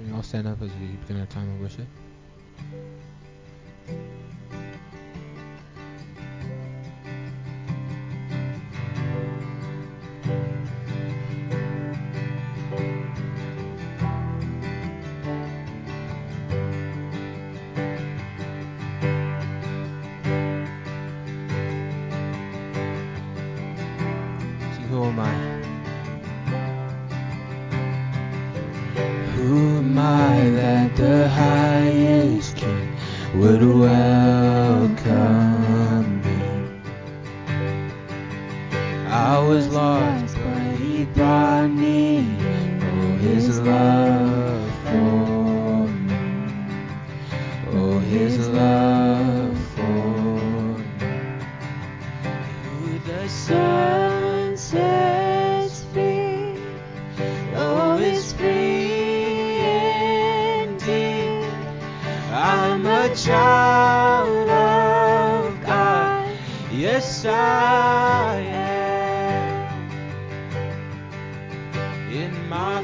I'll stand up as we begin our time of worship. See, who am I? Who am I that the highest King would welcome me? I was lost, but He brought me in. Oh, His love for me. Oh, His love for me. Who the Son sets free, oh, is free indeed. I'm a child of God. Yes, I am. In my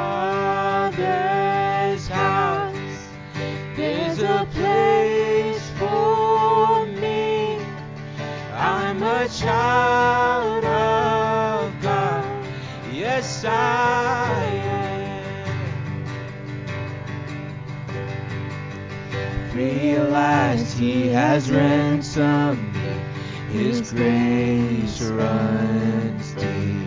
Father's house, there's a place for me. I'm a child of God. Yes, I am. Free at last, He has ransomed me. His grace runs deep.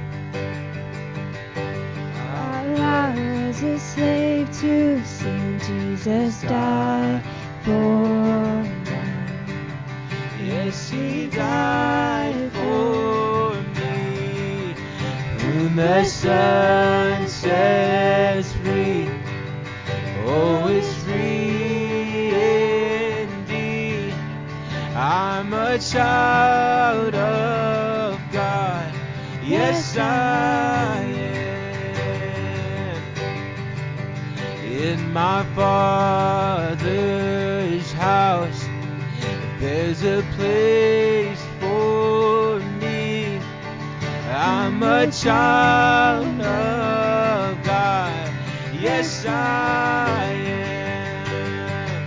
I was a slave to sin. Jesus died for me. Yes, He died for me. Whom the Son sets free, oh, is free indeed. I'm a child of God. Yes, I am. In my Father's house, there's a place for me. I'm a child of God. Yes, I am.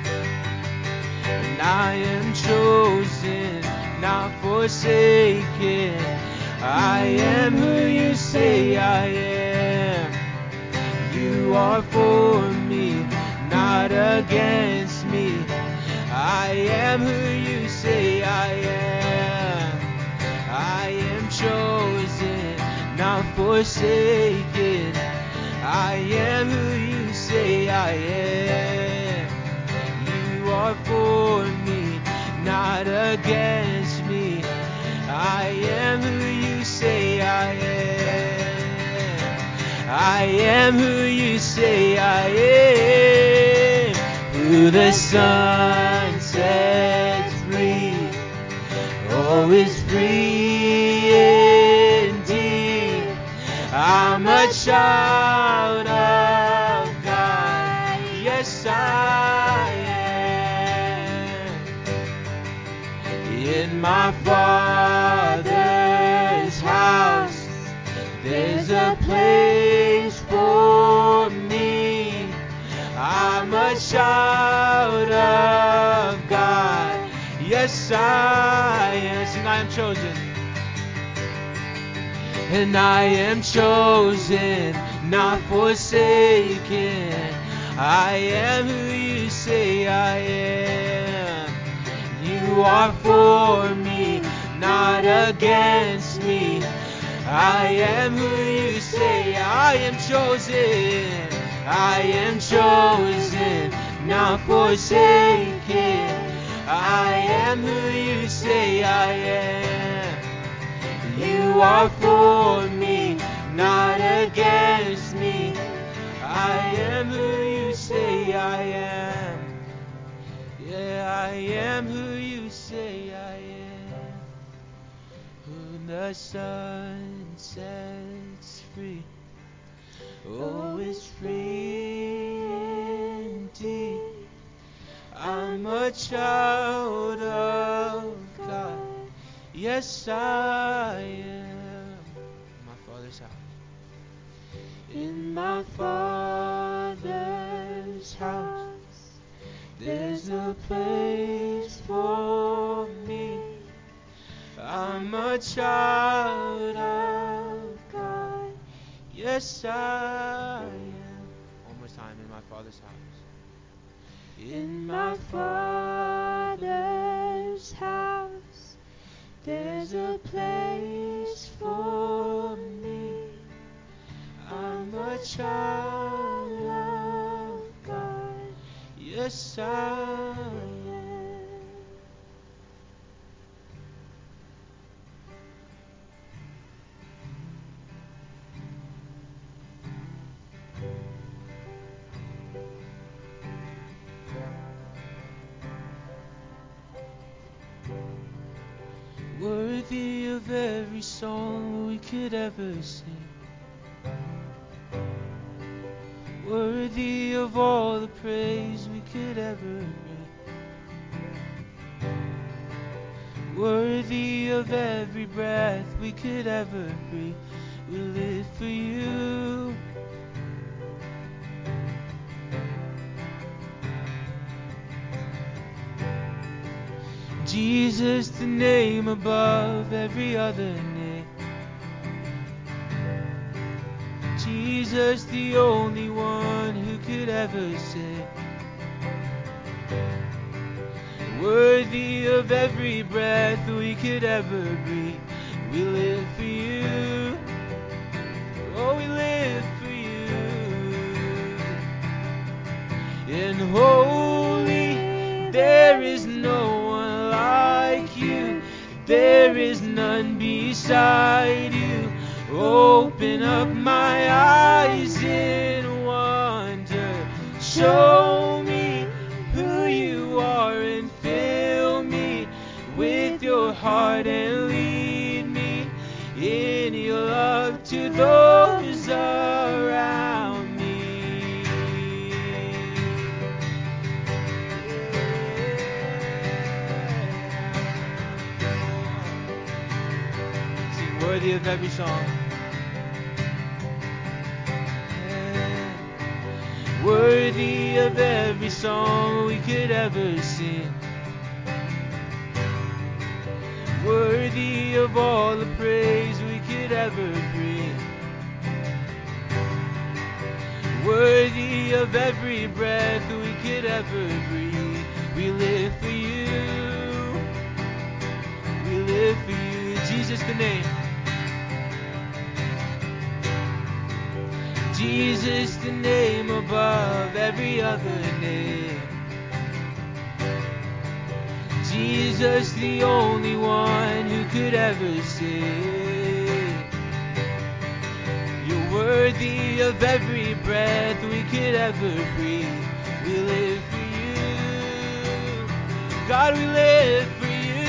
And I am chosen, not forsaken. I am who You say I am. You are for me, not against me. I am who You say I am. I am chosen, not forsaken. I am who You say I am. You are for me, not against me. I am who You say I am. I am who You say I am. Who the Son sets free, oh, is free indeed. I'm a child of God. Yes, I am. In my Father's house, there's a place for me. I'm a child of God. Yes, I am. Sing, I am chosen. And I am chosen, not forsaken. I am who You say I am. You are for me, not against me. I am who You say I am. Chosen. I am chosen, not forsaken. I am who You say I am. You are for me, not against me. I am who You say I am. Yeah, I am who You say I am. Whom the Son sets free, oh, is free indeed. I'm a child of God. Yes, I am. In my Father's house. In my Father's a place for me. I'm a child of God. Yes, I am. One more time, in my Father's house. In my Father's house, there's a place for me. I'm a child of God. Yes, I am. Worthy of every song we could ever sing. Worthy of all the praise we could ever bring. Worthy of every breath we could ever breathe. We live for you. Jesus, the name above every other name. Jesus, the only one who could ever save. Worthy of every breath we could ever breathe. We live for you. Oh, we live for you. And holy, there is no one like you. There is none beside you. Open up my eyes in wonder. Show me who you are and fill me with your heart and lead me in your love to those around me. Sing worthy of every song. Worthy of every song we could ever sing. Worthy of all the praise we could ever bring. Worthy of every breath we could ever breathe. We live for you. We live for you. Jesus the name. Jesus the name above every other name. Jesus the only one who could ever save. You're worthy of every breath we could ever breathe. We live for you. God, we live for you,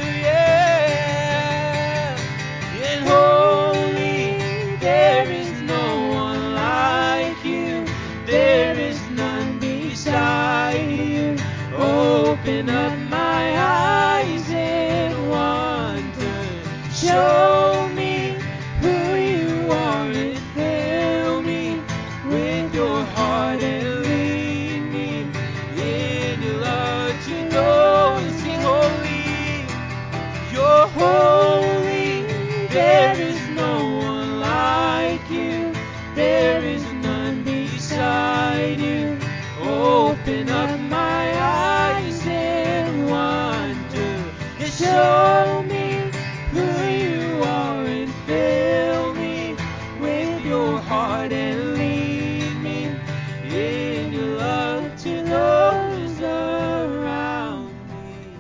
yeah. And holy, there is no one like you. There is none beside you. Open up my eyes in wonder. Show me who you are and fill me with your heart and lead me in your love to those. Sing holy, you're holy. There is no one like you. There is none beside you. Open up my eyes in wonder. Show me who you are and fill me with your heart and lead me in your love to those around me.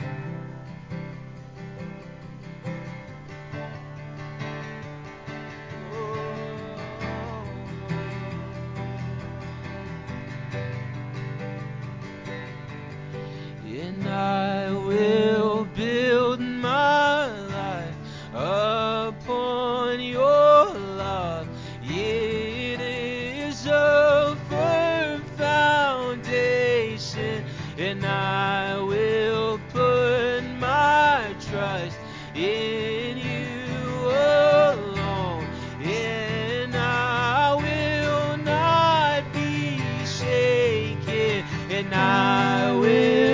And I will build my life upon your love. It is a firm foundation, and I will put my trust in you alone. And I will not be shaken, and I will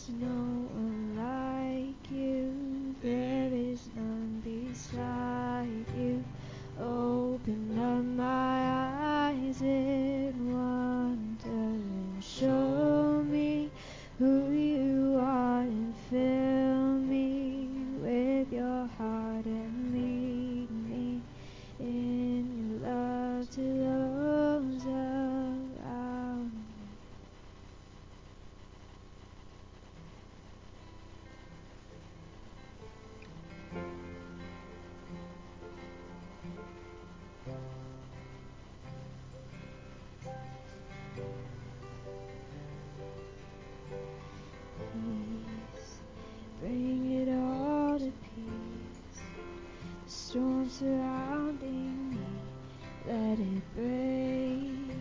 is no one like you. There is none beside you. Open up my eyes in wonder and show me who you are and fill me with your heart and lead me in your love to those around me. Peace, bring it all to peace. The storm surrounding me, let it break.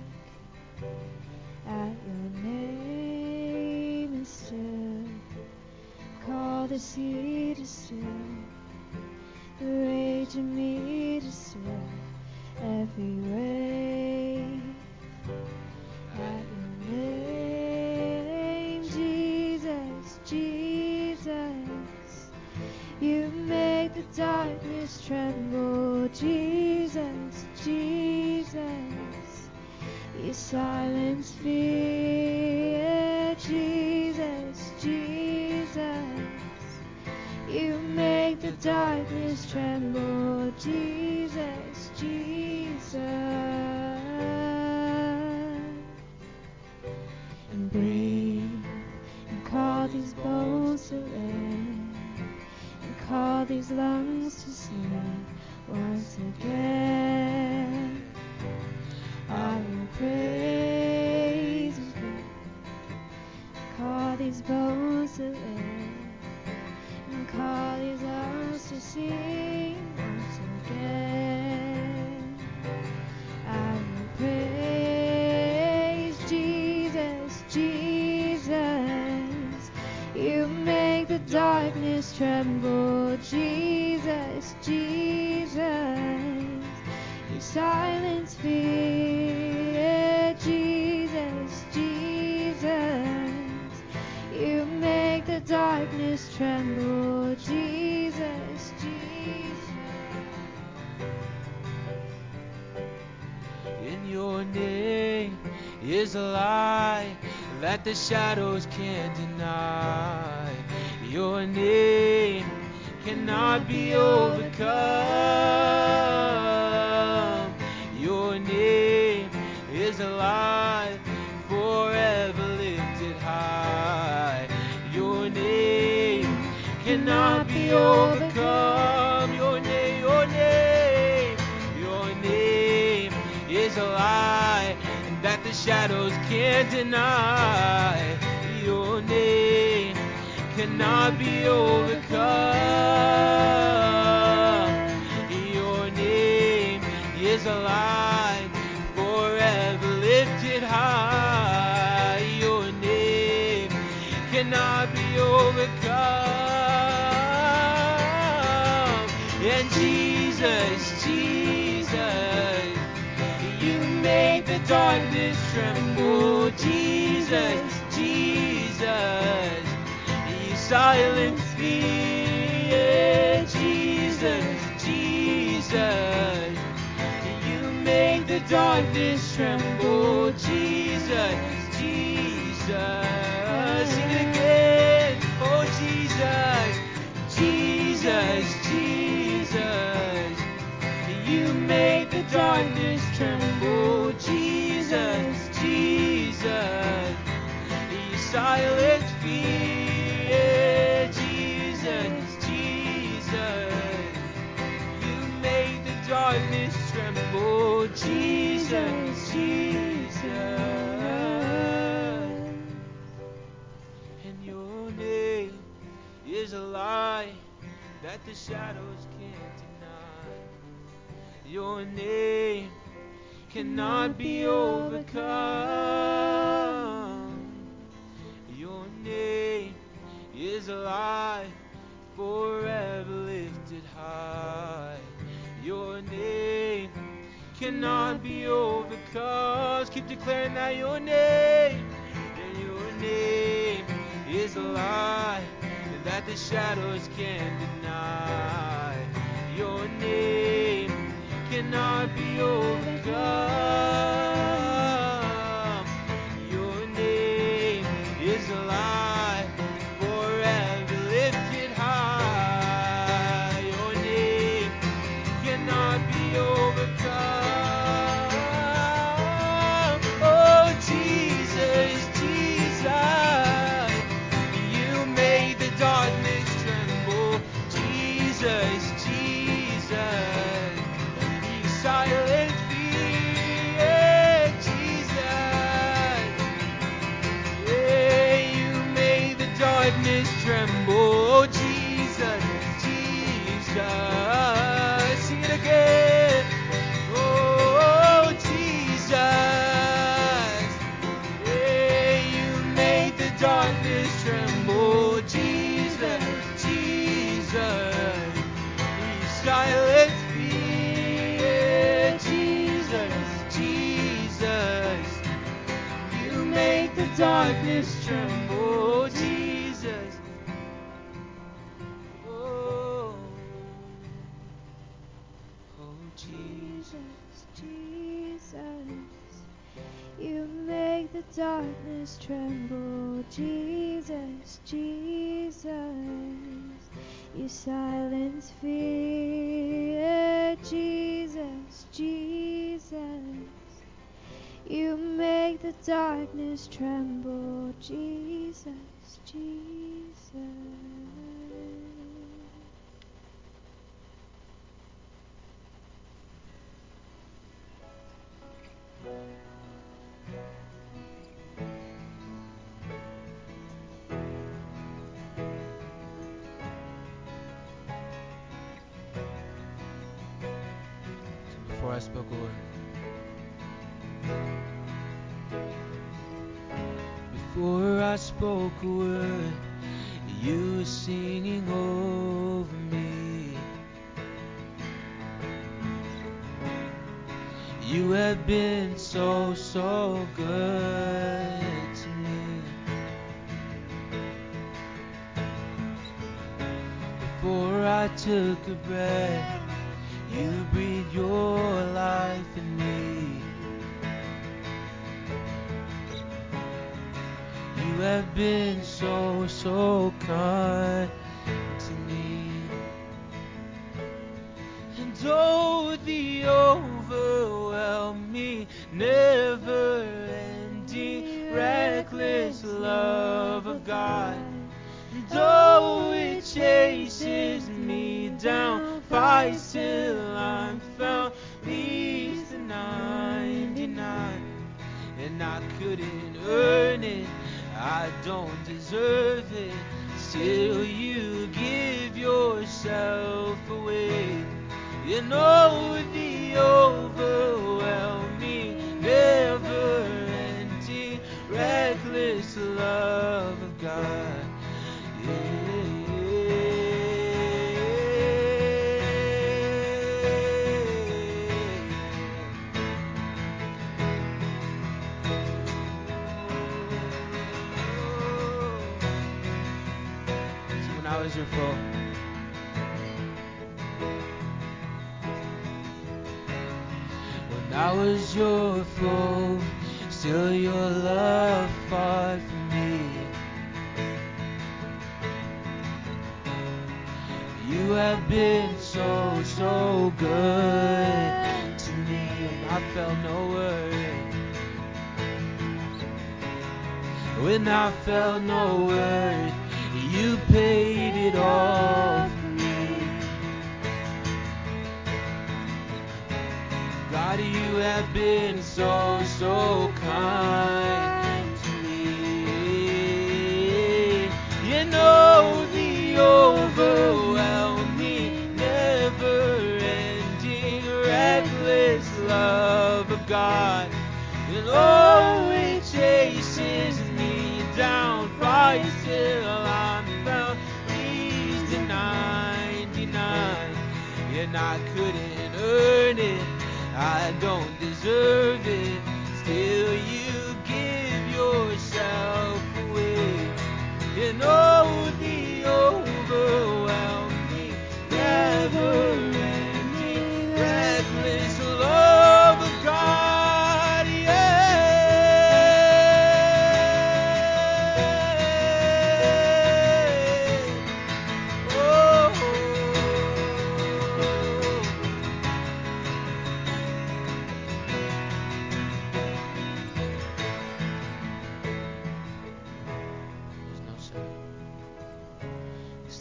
At your name and still, call the sea to still, the rage in me to still, every wave. At your name, Jesus, Jesus, you make the darkness tremble. Jesus, Jesus, you silence fear. Jesus, Jesus, you make the darkness tremble. Jesus, Jesus. And breathe and call these bones to live and call these lungs to sing once again. I will praise you. Call these bones to live and call these lungs to sing once again. I will praise Jesus, Jesus. You make the darkness tremble. Jesus, Jesus. You silence fear. Jesus, Jesus. You make the darkness tremble. Jesus, Jesus. In your name is a lie that the shadows can't deny. Your name cannot be overcome. Your name is alive, forever lifted high. Your name cannot be overcome. Your name, your name, your name is a lie that the shadows can't deny. Your name cannot be overcome. Your name is alive, forever lifted high. Your name cannot be overcome. And Jesus, Jesus, you make the darkness tremble. Jesus, Jesus, you silence fear. Jesus, Jesus, you make the darkness tremble. Jesus, Jesus, sing it again. Oh Jesus, Jesus, Jesus, you make the darkness tremble. Jesus, Jesus, you silence fear. Jesus, Jesus, you make the darkness tremble. Jesus, Jesus. And your name is a lie that the shadows can't deny. Your name cannot be overcome. Your name is alive, forever lifted high. Your name cannot be overcome. Keep declaring that your name is is a light that the shadows can't deny. Your name cannot be overcome. Your name is a light forever lifted high. Your name cannot be overcome. Oh, Jesus, Jesus, you made the darkness tremble. Jesus, Jesus, you silent fear. Jesus, yeah, you made the darkness tremble. Oh, Jesus, Jesus, sing it again. Oh, Jesus, yeah, you made the darkness tremble. Jesus, Jesus, you silence fear. Jesus, Jesus, you make the darkness tremble. Jesus, oh, oh, Jesus, Jesus, you make the darkness tremble. Jesus, Jesus, you silence fear. Jesus, Jesus, you make the darkness tremble. Jesus, Jesus. Before I spoke a word. Before I spoke a word, you were singing over me. You have been so, so good to me. Before I took a breath, you breathed your life in me. You have been so, so kind to me. And oh, the overwhelming, never-ending, reckless love of God. And oh, it chases me down, fights till I'm found, leaves the 99. And I couldn't earn it, I don't deserve it, still you give yourself away. You know the overwhelming, never-ending, reckless love of God. When I was your foe, when I was your foe, still your love fought for me. You have been so, so good to me. When I felt no worth, when I felt no worth, you paid it all for me. God, you have been so, so kind to me. You know the overwhelming, never-ending, reckless love of God. And oh, it chases me down, fights till I'm found, leaves the 99. And I couldn't earn it, I don't deserve it, still you give yourself away. You know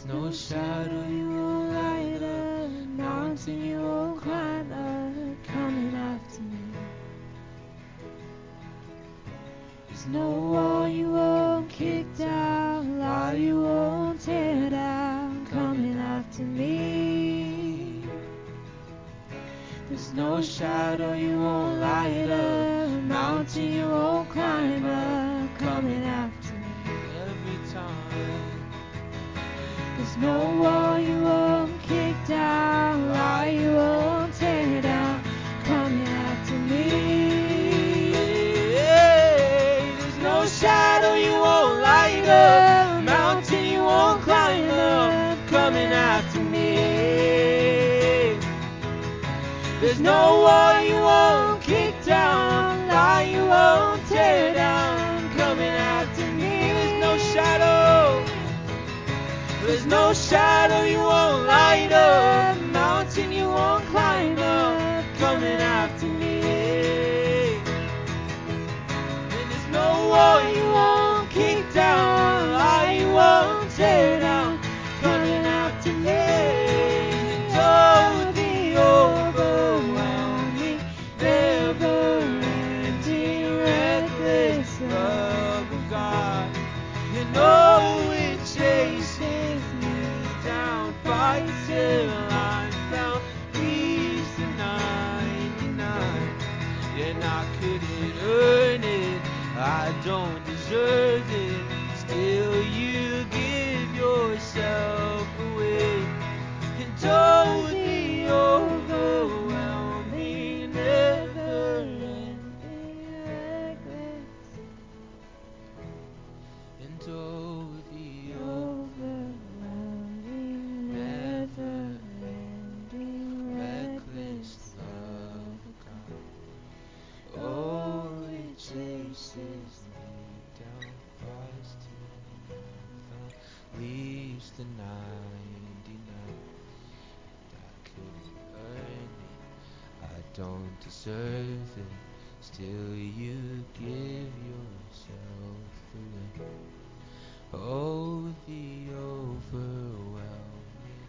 There's no shadow you won't light up, mountain you won't climb up, coming after me. There's no wall you won't kick down, lie you won't tear down, coming after me. There's no shadow you won't light up, mountain you won't climb up, coming after me. Every time. There's no wall you won't kick down, lie you won't tear down, coming after me. There's no shadow you won't light up, mountain you won't climb up, coming after me. There's no wall you won't kick down, lie you won't tear down, coming after me. There's no shadow. There's no shadow you won't light up, mountain you won't climb up, coming after me. And there's no wall you won't kick down, lie you won't tear down, coming after me. And oh, the overwhelming, never-ending, reckless love of God. You know it chases me down, fights till I'm found, leaves the 99. And I couldn't earn it, I don't deserve it, still you give yourself away. And oh, the overwhelming, never-ending, reckless. And oh, the overwhelming, never-ending, reckless love of God. Oh, it chases me down, fights till I'm found, leaves the 99. I couldn't earn it, I don't deserve it, still you give yourself away. Oh, the overwhelming.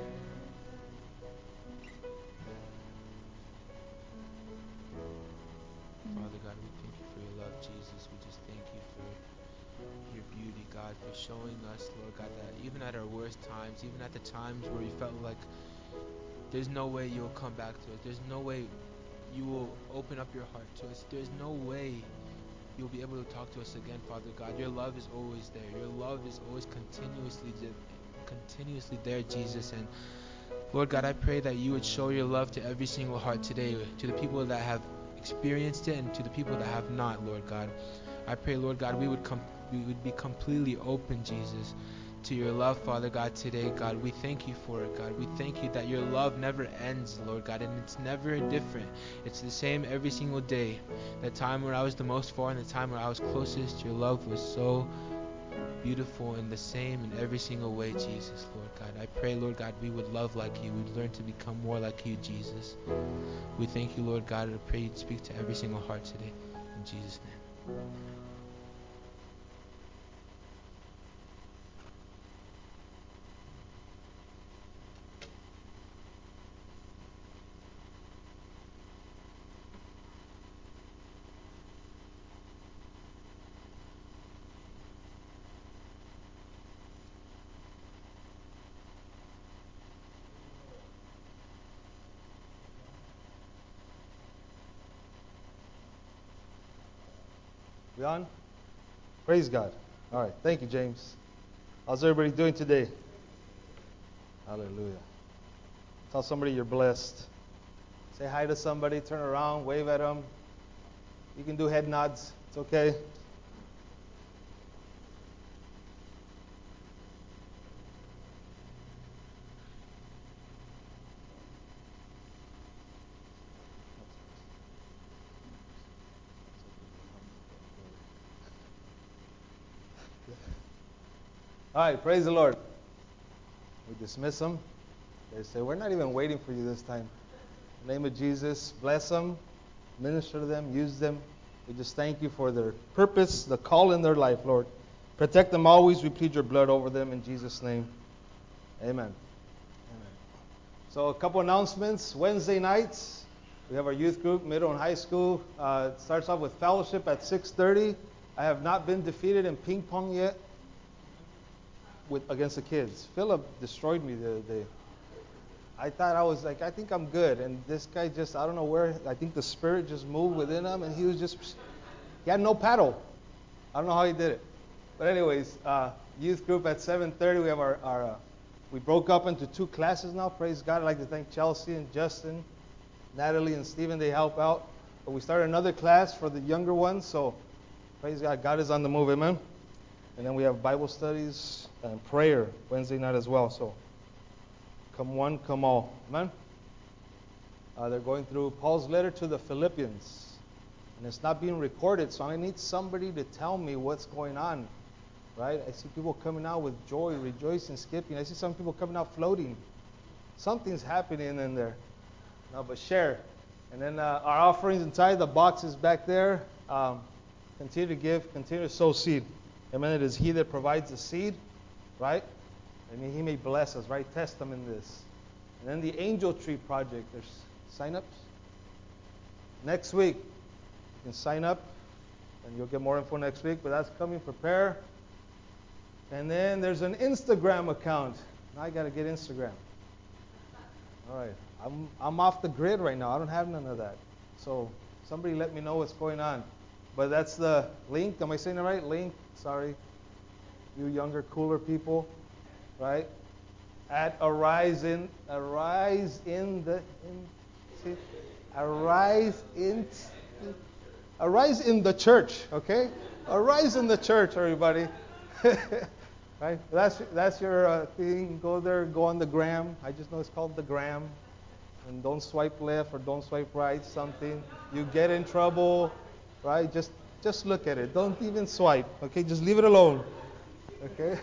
Father God, we thank you for your love, Jesus. We just thank you for your beauty, God, for showing us, Lord God, that even at our worst times, even at the times where we felt like there's no way you'll come back to us, there's no way you will open up your heart to us, there's no way you'll be able to talk to us again, Father God. Your love is always there. Your love is always continuously there, Jesus. And Lord God, I pray that you would show your love to every single heart today, to the people that have experienced it and to the people that have not, Lord God. I pray, Lord God, we would be completely open, Jesus, to your love, Father God, today, God. We thank you for it, God. We thank you that your love never ends, Lord God, and it's never different. It's the same every single day. The time where I was the most far and the time where I was closest, your love was so beautiful and the same in every single way, Jesus, Lord God. I pray, Lord God, we would love like you. We'd learn to become more like you, Jesus. We thank you, Lord God. I pray you'd speak to every single heart today. In Jesus' name. We on? Praise God. All right. Thank you, James. How's everybody doing today? Hallelujah. Tell somebody you're blessed. Say hi to somebody. Turn around. Wave at them. You can do head nods. It's okay. All right, praise the Lord. We dismiss them. They say, we're not even waiting for you this time. In the name of Jesus, bless them, minister to them, use them. We just thank you for their purpose, the call in their life, Lord. Protect them always. We plead your blood over them in Jesus' name. Amen. Amen. So a couple announcements. Wednesday nights, we have our youth group, middle and high school. It starts off with fellowship at 6:30. I have not been defeated in ping pong yet against the kids. Philip destroyed me the other day. I thought I think I'm good. And this guy just, I don't know where, I think the spirit just moved within him and he had no paddle. I don't know how he did it. But anyways, youth group at 7:30. We have we broke up into 2 classes now. Praise God. I'd like to thank Chelsea and Justin, Natalie and Stephen. They help out. But we started another class for the younger ones. So praise God. God is on the move. Amen. And then we have Bible studies and prayer Wednesday night as well. So come one, come all. Amen. They're going through Paul's letter to the Philippians. And it's not being recorded, so I need somebody to tell me what's going on. Right? I see people coming out with joy, rejoicing, skipping. I see some people coming out floating. Something's happening in there. No, but share. And then our offerings inside the boxes back there. Continue to give, continue to sow seed. Amen. It is He that provides the seed, right? And He may bless us, right? Test Him in this. And then the Angel Tree Project. There's sign-ups. Next week, you can sign up, and you'll get more info next week. But that's coming. Prepare. And then there's an Instagram account. Now I got to get Instagram. All right. I'm off the grid right now. I don't have none of that. So somebody let me know what's going on. But that's the link. Am I saying it right? Link. Sorry. You younger, cooler people. Right? At Arise in the church. Okay? Arise in the church, everybody. Right? That's your thing. Go there, go on the gram. I just know it's called the gram. And don't swipe left or don't swipe right, something. You get in trouble, right? Just look at it. Don't even swipe. Okay? Just leave it alone. Okay?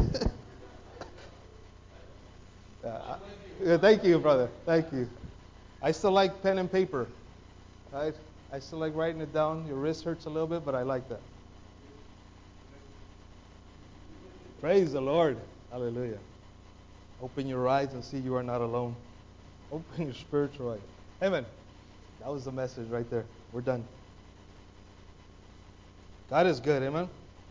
Thank you, brother. Thank you. I still like pen and paper. Right? I still like writing it down. Your wrist hurts a little bit, but I like that. Praise the Lord. Hallelujah. Open your eyes and see you are not alone. Open your spiritual eyes. Amen. That was the message right there. We're done. God is good. Amen.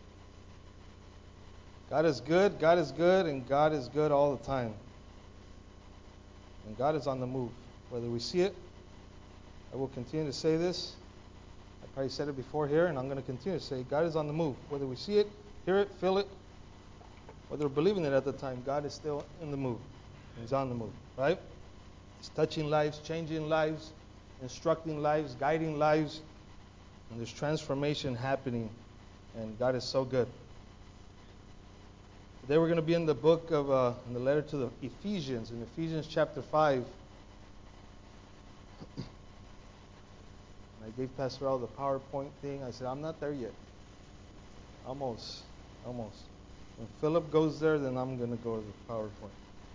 God is good, and God is good all the time. And God is on the move. Whether we see it, I will continue to say this. I probably said it before here, and I'm going to continue to say God is on the move. Whether we see it, hear it, feel it, whether we're believing it at the time, God is still in the move. He's on the move, right? He's touching lives, changing lives, instructing lives, guiding lives. And there's transformation happening. And God is so good. Today we're going to be in the book of, in the letter to the Ephesians, in Ephesians chapter 5. And I gave Pastor Al the PowerPoint thing. I said, I'm not there yet. Almost. When Philip goes there, then I'm going to go to the PowerPoint.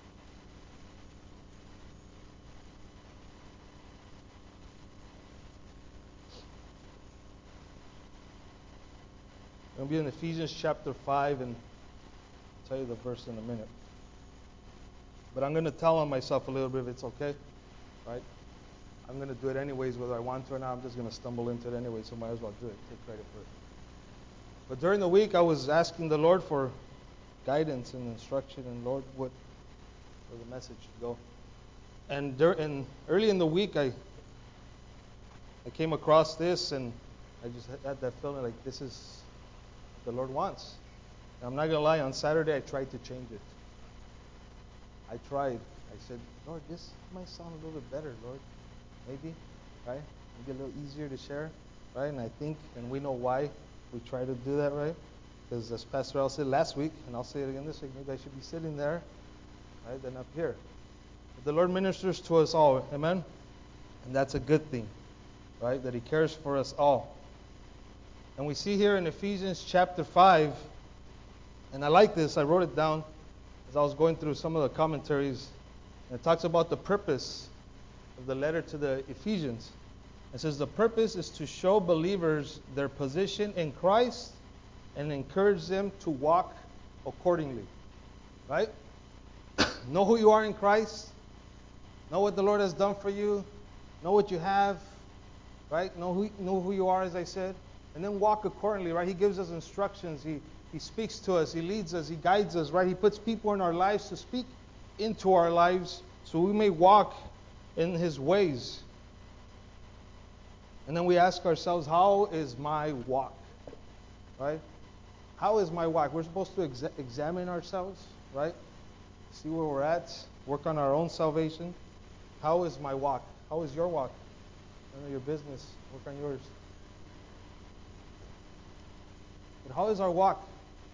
I'm going to be in Ephesians chapter 5, and I'll tell you the verse in a minute. But I'm going to tell on myself a little bit if it's okay, right? I'm going to do it anyways, whether I want to or not. I'm just going to stumble into it anyway, so might as well do it. Take credit for it. But during the week, I was asking the Lord for guidance and instruction, and Lord, where the message should go. And early in the week, I came across this, and I just had that feeling like this is what the Lord wants. And I'm not going to lie, on Saturday, I tried to change it. I tried. I said, Lord, this might sound a little bit better, Lord. Maybe, right? Maybe a little easier to share, right? And I think, and we know why we try to do that, right? Because as Pastor Al said last week, and I'll say it again this week, maybe I should be sitting there, right, than up here. But the Lord ministers to us all, amen? And that's a good thing, right? That He cares for us all. And we see here in Ephesians chapter 5, and I like this, I wrote it down as I was going through some of the commentaries, and it talks about the purpose of the letter to the Ephesians. It says the purpose is to show believers their position in Christ and encourage them to walk accordingly. Right? Know who you are in Christ. Know what the Lord has done for you. Know what you have. Right? Know who you are, as I said. And then walk accordingly, right? He gives us instructions. He speaks to us. He leads us. He guides us, right? He puts people in our lives to speak into our lives so we may walk in His ways. And then we ask ourselves, how is my walk? Right? How is my walk? We're supposed to examine ourselves, right? See where we're at. Work on our own salvation. How is my walk? How is your walk? I know your business. Work on yours. But how is our walk?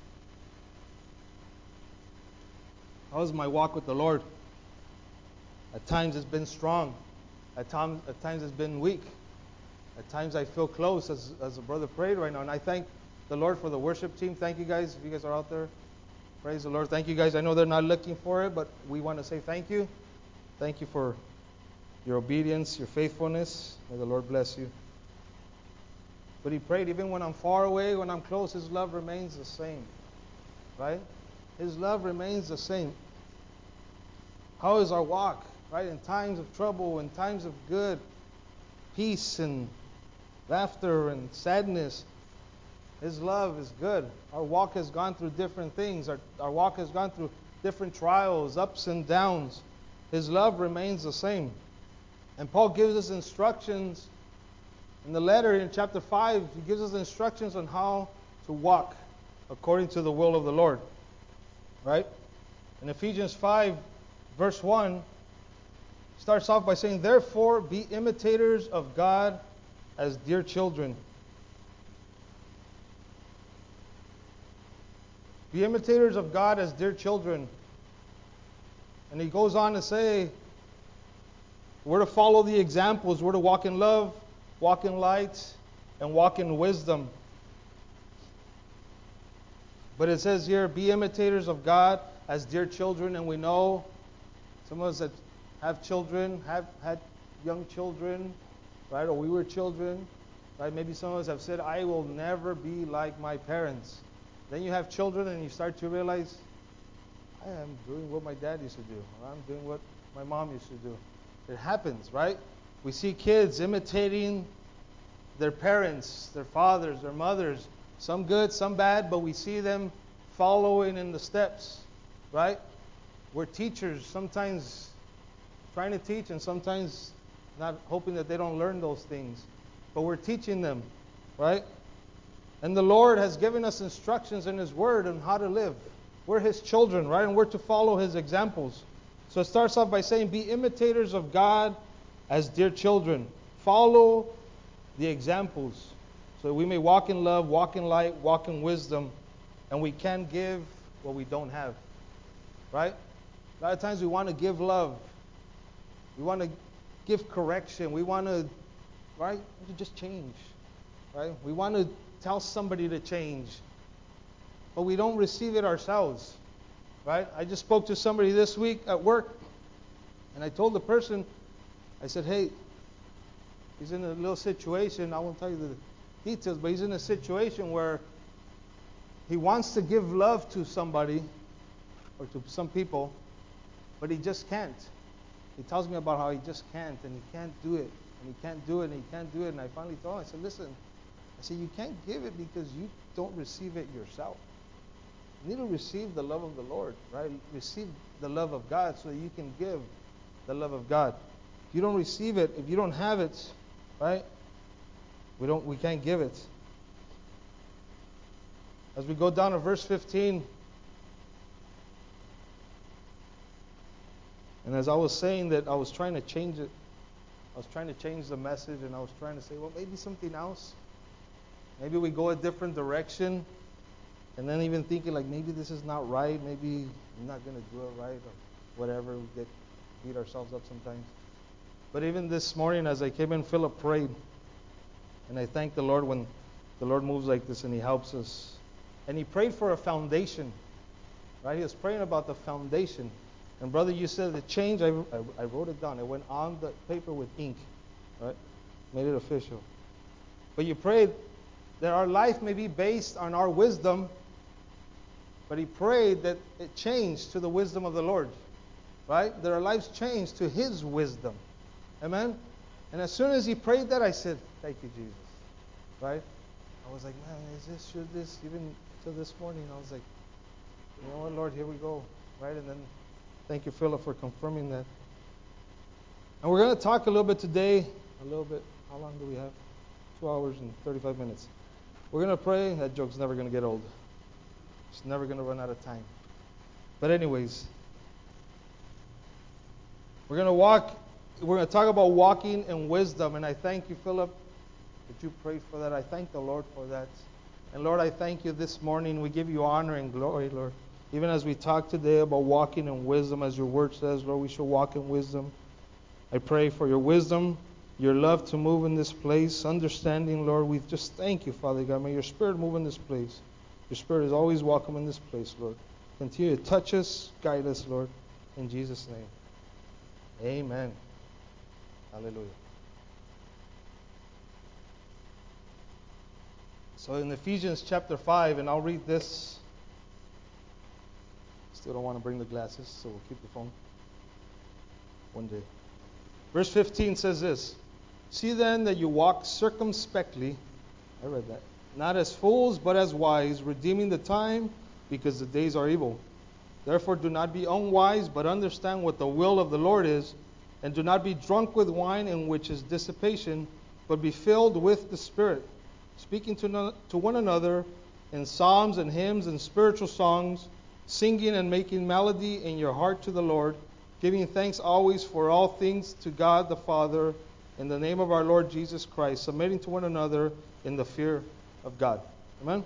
How is my walk with the Lord? At times it's been strong. At times it's been weak. At times I feel close, as a brother prayed right now. And I thank the Lord for the worship team. Thank you guys. If you guys are out there, praise the Lord. Thank you guys. I know they're not looking for it, but we want to say thank you. Thank you for your obedience, your faithfulness. May the Lord bless you. But he prayed, even when I'm far away, when I'm close, His love remains the same. Right? His love remains the same. How is our walk? Right? In times of trouble, in times of good, peace and laughter and sadness, His love is good. Our walk has gone through different things. Our walk has gone through different trials, ups and downs. His love remains the same. And Paul gives us instructions in the letter in chapter 5. He gives us instructions on how to walk according to the will of the Lord. Right? In Ephesians 5, verse 1, starts off by saying, "Therefore be imitators of God as dear children." Be imitators of God as dear children. And he goes on to say, we're to follow the examples. We're to walk in love, walk in light, and walk in wisdom. But it says here, be imitators of God as dear children. And we know some of us that have children, have had young children, right? Or we were children, right? Maybe some of us have said, I will never be like my parents. Then you have children and you start to realize, I am doing what my dad used to do. Or I'm doing what my mom used to do. It happens, right? We see kids imitating their parents, their fathers, their mothers. Some good, some bad, but we see them following in the steps, right? We're teachers, sometimes trying to teach and sometimes not, hoping that they don't learn those things. But we're teaching them, right? And the Lord has given us instructions in His Word on how to live. We're His children, right? And we're to follow His examples. So it starts off by saying, be imitators of God as dear children. Follow the examples so we may walk in love, walk in light, walk in wisdom, and we can give what we don't have. Right? A lot of times we want to give love. We want to give correction. We want to, right, to just change. Right? We want to tell somebody to change. But we don't receive it ourselves. Right? I just spoke to somebody this week at work, and I told the person, I said, hey, he's in a little situation. I won't tell you the details, but he's in a situation where he wants to give love to somebody or to some people, but he just can't. He tells me about how he just can't, and he can't do it, and he can't do it, and he can't do it. And I finally told him, I said, listen, I said, you can't give it because you don't receive it yourself. You need to receive the love of the Lord, right? Receive the love of God so that you can give the love of God. If you don't receive it, if you don't have it, right? We can't give it. As we go down to verse 15, and as I was saying that I was trying to change it, I was trying to change the message, and I was trying to say, well, maybe something else. Maybe we go a different direction. And then even thinking like, maybe this is not right. Maybe I'm not going to do it right or whatever. We beat ourselves up sometimes. But even this morning as I came in, Philip prayed. And I thank the Lord when the Lord moves like this and He helps us. And he prayed for a foundation. Right? He was praying about the foundation. And brother, you said the change, I wrote it down. It went on the paper with ink. Right? Made it official. But you prayed that our life may be based on our wisdom. But he prayed that it changed to the wisdom of the Lord. right? Their lives changed to His wisdom. Amen? And as soon as he prayed that, I said, thank you, Jesus. Right? I was like, man, should this, even till this morning, I was like, you know what, Lord, here we go. Right? And then, thank you, Philip, for confirming that. And we're going to talk a little bit today, how long do we have? 2 hours and 35 minutes. We're going to pray. That joke's never going to get old. It's never going to run out of time. But anyways, we're going to talk about walking in wisdom. And I thank you, Philip, that you prayed for that. I thank the Lord for that. And Lord, I thank you this morning. We give you honor and glory, Lord. Even as we talk today about walking in wisdom, as your word says, Lord, we shall walk in wisdom. I pray for your wisdom, your love to move in this place, understanding, Lord. We just thank you, Father God. May your Spirit move in this place. Your Spirit is always welcome in this place, Lord. Continue to touch us, guide us, Lord. In Jesus' name. Amen. Hallelujah. So in Ephesians chapter 5, and I'll read this. Still don't want to bring the glasses, so we'll keep the phone. One day. Verse 15 says this. See then that you walk circumspectly. I read that. Not as fools, but as wise, redeeming the time, because the days are evil. Therefore do not be unwise, but understand what the will of the Lord is. And do not be drunk with wine, in which is dissipation, but be filled with the Spirit, speaking to one another in psalms and hymns and spiritual songs, singing and making melody in your heart to the Lord, giving thanks always for all things to God the Father, in the name of our Lord Jesus Christ, submitting to one another in the fear of God. Amen?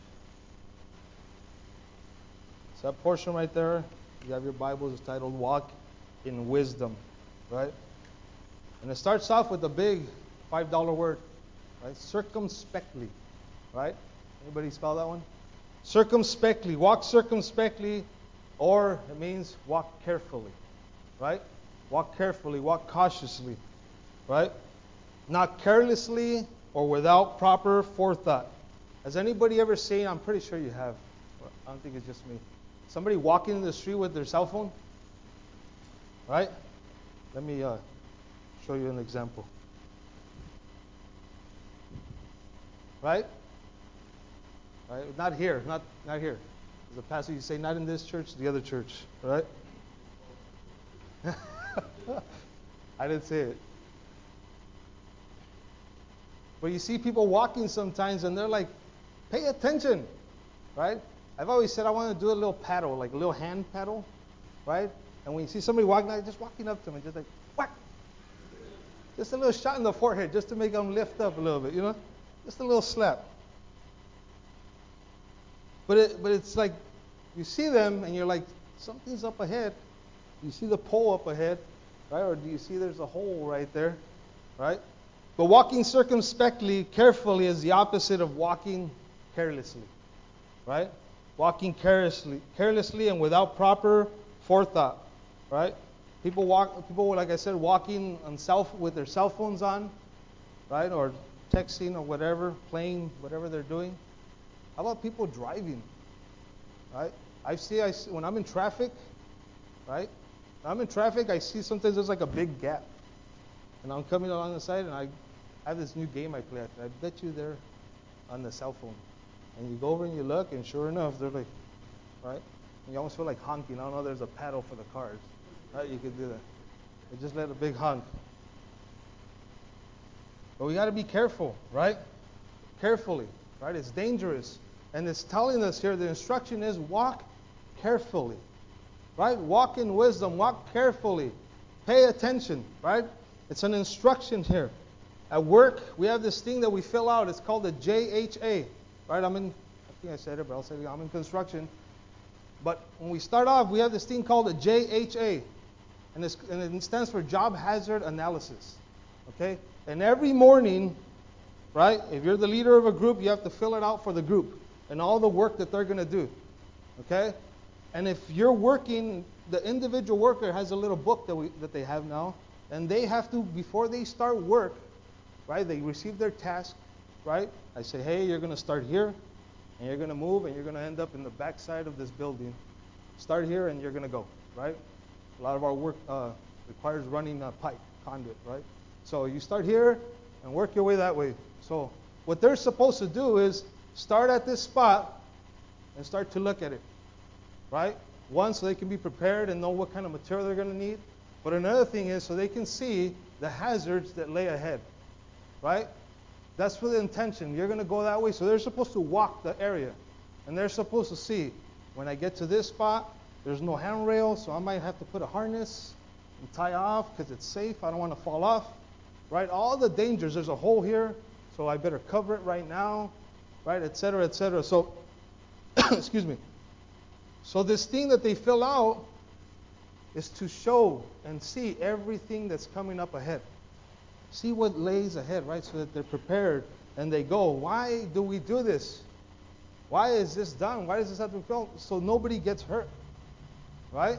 So that portion right there, you have your Bibles, it's titled Walk in Wisdom. Right? And it starts off with a big $5 word. Right? Circumspectly. Right? Anybody spell that one? Circumspectly. Walk circumspectly, or it means walk carefully. Right? Walk carefully, walk cautiously. Right? Not carelessly or without proper forethought. Has anybody ever seen, I'm pretty sure you have, I don't think it's just me, somebody walking in the street with their cell phone? Right? Let me show you an example. Right? Right? Not here. Not here. As a pastor, you say not in this church, the other church. Right? I didn't say it. But you see people walking sometimes, and they're like, pay attention. Right? I've always said I want to do a little paddle, like a little hand paddle. Right? And when you see somebody walking, like just walking up to them and just like, whack! Just a little shot in the forehead just to make them lift up a little bit, you know? Just a little slap. But it's like, you see them and you're like, something's up ahead. You see the pole up ahead, right? Or do you see there's a hole right there, right? But walking circumspectly, carefully, is the opposite of walking carelessly, right? Walking carelessly and without proper forethought. Right? People, like I said, walking with their cell phones on, right? Or texting or whatever, playing, whatever they're doing. How about people driving? Right? I see when I'm in traffic, right? When I'm in traffic, I see sometimes there's like a big gap. And I'm coming along the side, and I have this new game I play. I bet you they're on the cell phone. And you go over and you look, and sure enough, they're like, right? And you almost feel like honking. I don't know, there's a paddle for the cars. Right? You could do that. But just let a big honk. But we got to be careful, right? Carefully, right? It's dangerous. And it's telling us here, the instruction is walk carefully, right? Walk in wisdom, walk carefully. Pay attention, right? It's an instruction here. At work, we have this thing that we fill out. It's called the JHA, right? I think I said it, but I'll say it again. I'm in construction. But when we start off, we have this thing called the JHA. And it stands for Job Hazard Analysis. Okay? And every morning, right, if you're the leader of a group, you have to fill it out for the group and all the work that they're going to do. Okay? And if you're working, the individual worker has a little book that they have now. And they have to, before they start work, right, they receive their task, right? I say, hey, you're going to start here, and you're going to move, and you're going to end up in the back side of this building. Start here, and you're going to go, right? A lot of our work requires running a pipe, conduit, right? So you start here and work your way that way. So what they're supposed to do is start at this spot and start to look at it, right? One, so they can be prepared and know what kind of material they're going to need. But another thing is so they can see the hazards that lay ahead, right? That's for the intention. You're going to go that way. So they're supposed to walk the area. And they're supposed to see, when I get to this spot, there's no handrail, so I might have to put a harness and tie off because it's safe. I don't want to fall off, right? All the dangers. There's a hole here, so I better cover it right now, right, et cetera, et cetera. So, excuse me. So this thing that they fill out is to show and see everything that's coming up ahead. See what lays ahead, right, so that they're prepared and they go. Why do we do this? Why is this done? Why does this have to be filled? So nobody gets hurt, right?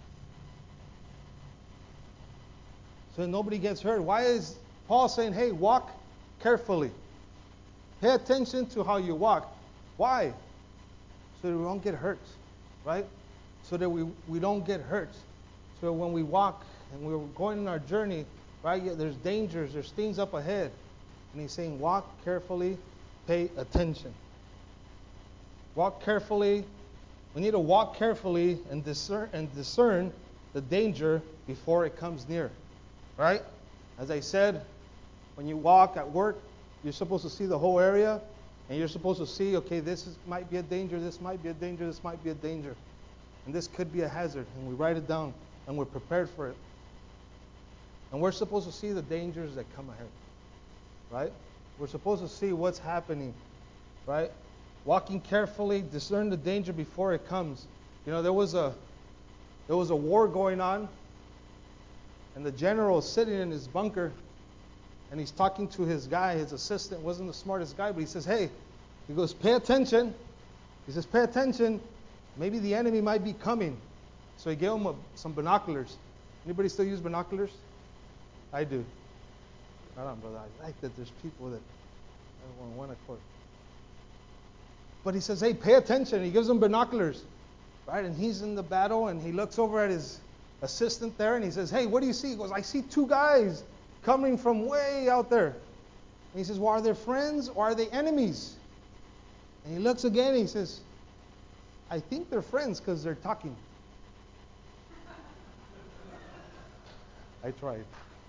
So nobody gets hurt. Why is Paul saying, hey, walk carefully? Pay attention to how you walk. Why? So that we don't get hurt, right? So that we don't get hurt. So when we walk and we're going on our journey, right, there's dangers, there's things up ahead. And he's saying, walk carefully, pay attention. Walk carefully. We need to walk carefully and discern the danger before it comes near. Right? As I said, when you walk at work, you're supposed to see the whole area, and you're supposed to see, okay, might be a danger, this might be a danger, this might be a danger. And this could be a hazard, and we write it down, and we're prepared for it. And we're supposed to see the dangers that come ahead. Right? We're supposed to see what's happening. Right? Walking carefully, discern the danger before it comes. You know, there was a war going on, and the general is sitting in his bunker, and he's talking to his guy. His assistant wasn't the smartest guy, but he says, hey, he goes, pay attention. He says, pay attention. Maybe the enemy might be coming. So he gave him some binoculars. Anybody still use binoculars? I do. Right on, brother. I like that there's people that are on one accord. But he says, hey, pay attention. He gives him binoculars, right? And he's in the battle, and he looks over at his assistant there, and he says, hey, what do you see? He goes, I see two guys coming from way out there. And he says, well, are they friends or are they enemies? And he looks again, and he says, I think they're friends because they're talking. I tried.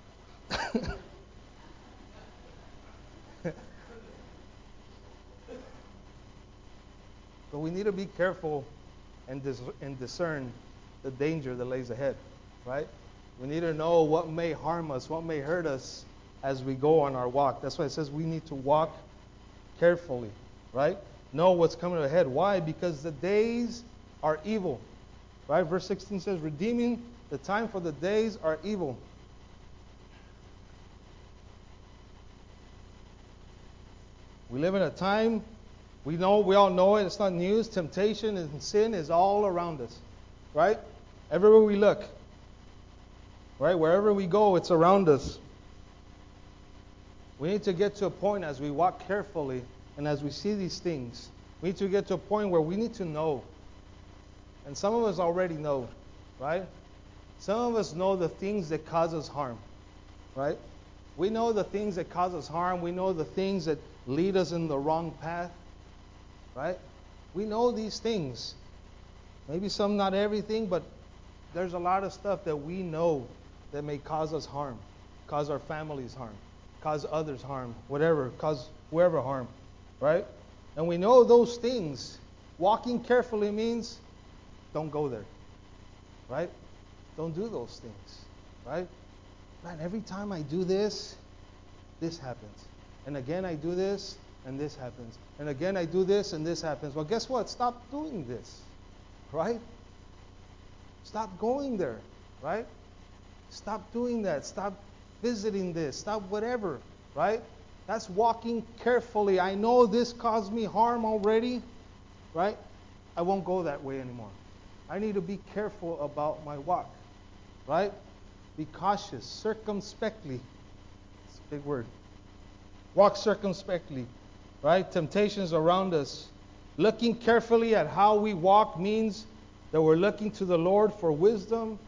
But we need to be careful and discern the danger that lays ahead, right? We need to know what may harm us, what may hurt us as we go on our walk. That's why it says we need to walk carefully, right? Know what's coming ahead. Why? Because the days are evil, right? Verse 16 says, redeeming the time, for the days are evil. We live in a time, we all know it, it's not news. Temptation and sin is all around us, right? Everywhere we look, right? Wherever we go, it's around us. We need to get to a point as we walk carefully and as we see these things, we need to get to a point where we need to know. And some of us already know, right? Some of us know the things that cause us harm, right? We know the things that cause us harm. We know the things that lead us in the wrong path, right? We know these things. Maybe some, not everything, but there's a lot of stuff that we know that may cause us harm, cause our families harm, cause others harm, whatever, cause whoever harm, right? And we know those things. Walking carefully means don't go there, right? Don't do those things, right? Man, every time I do this, this happens. And again I do this, and this happens. And again I do this, and this happens. Well, guess what? Stop doing this, right? Stop going there, right? Stop doing that. Stop visiting this. Stop whatever, right? That's walking carefully. I know this caused me harm already, right? I won't go that way anymore. I need to be careful about my walk, right? Be cautious, circumspectly. It's a big word. Walk circumspectly, right? Temptations around us. Looking carefully at how we walk means that we're looking to the Lord for wisdom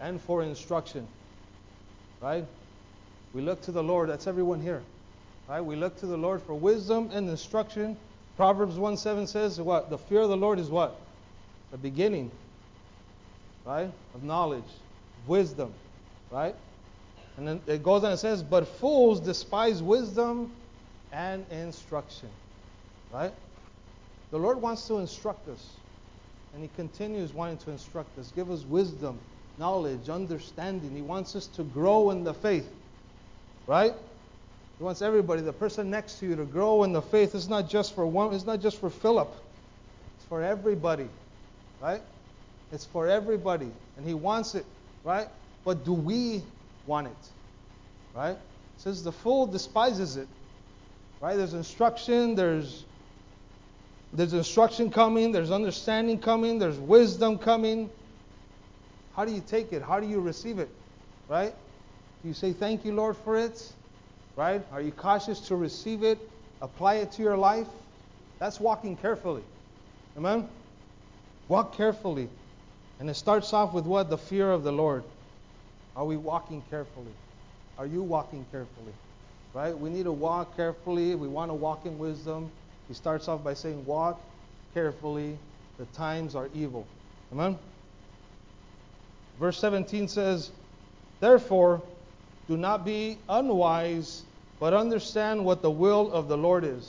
and for instruction. Right? We look to the Lord. That's everyone here. Right? We look to the Lord for wisdom and instruction. Proverbs 1:7 says what? The fear of the Lord is what? The beginning, right, of knowledge, wisdom, right? And then it goes on and says, but fools despise wisdom and instruction, right? The Lord wants to instruct us, and He continues wanting to instruct us, give us wisdom, knowledge, understanding. He wants us to grow in the faith, right? He wants everybody, the person next to you, to grow in the faith. It's not just for one. It's not just for Philip. It's for everybody, right? It's for everybody, and He wants it, right? But do we want it, right? It says the fool despises it, right? There's instruction. There's instruction coming. There's understanding coming. There's wisdom coming. How do you take it? How do you receive it, right? Do you say thank you, Lord, for it? Right? Are you cautious to receive it, apply it to your life? That's walking carefully. Amen? Walk carefully. And it starts off with what? The fear of the Lord. Are we walking carefully? Are you walking carefully? Right? We need to walk carefully. We want to walk in wisdom. He starts off by saying, walk carefully. The times are evil. Amen? Verse 17 says, therefore, do not be unwise, but understand what the will of the Lord is.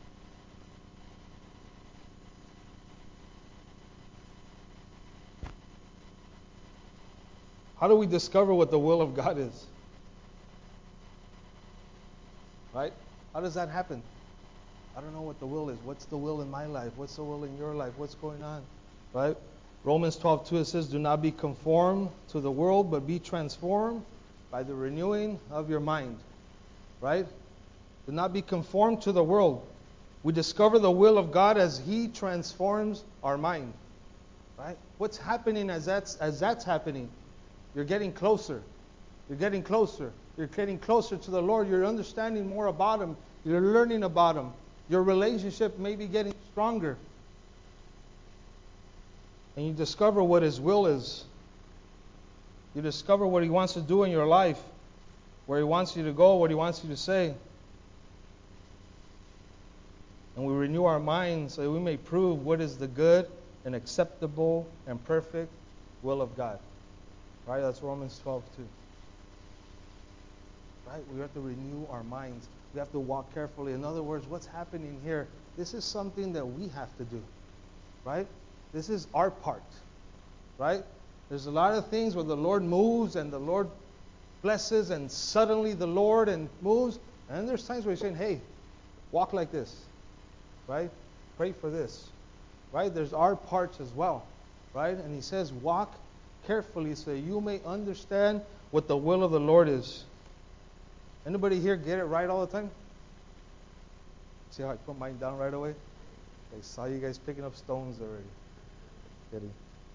How do we discover what the will of God is? Right? How does that happen? I don't know what the will is. What's the will in my life? What's the will in your life? What's going on? Right? Romans 12:2, it says, do not be conformed to the world, but be transformed by the renewing of your mind. Right? Do not be conformed to the world. We discover the will of God as He transforms our mind. Right? What's happening as that's happening? You're getting closer. You're getting closer. You're getting closer to the Lord. You're understanding more about Him. You're learning about Him. Your relationship may be getting stronger. And you discover what His will is. You discover what He wants to do in your life, where He wants you to go, what He wants you to say. And we renew our minds so that we may prove what is the good and acceptable and perfect will of God. Right? That's Romans 12:2. Right? We have to renew our minds. We have to walk carefully. In other words, what's happening here? This is something that we have to do. Right? This is our part. Right? There's a lot of things where the Lord moves and the Lord blesses and suddenly the Lord and moves. And then there's times where He's saying, hey, walk like this. Right? Pray for this. Right? There's our parts as well. Right? And He says, walk carefully so you may understand what the will of the Lord is. Anybody here get it right all the time? See how I put mine down right away? I saw you guys picking up stones already. Kidding.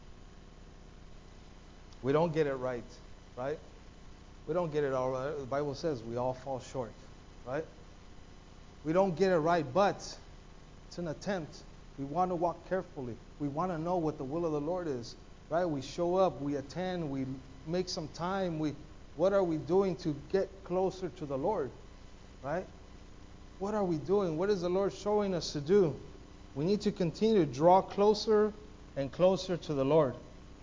We don't get it right, right? We don't get it all right. The Bible says we all fall short, right? We don't get it right, but it's an attempt. We want to walk carefully. We want to know what the will of the Lord is, right? We show up, we attend, we make some time. What are we doing to get closer to the Lord, right? What are we doing? What is the Lord showing us to do? We need to continue to draw closer and closer to the Lord.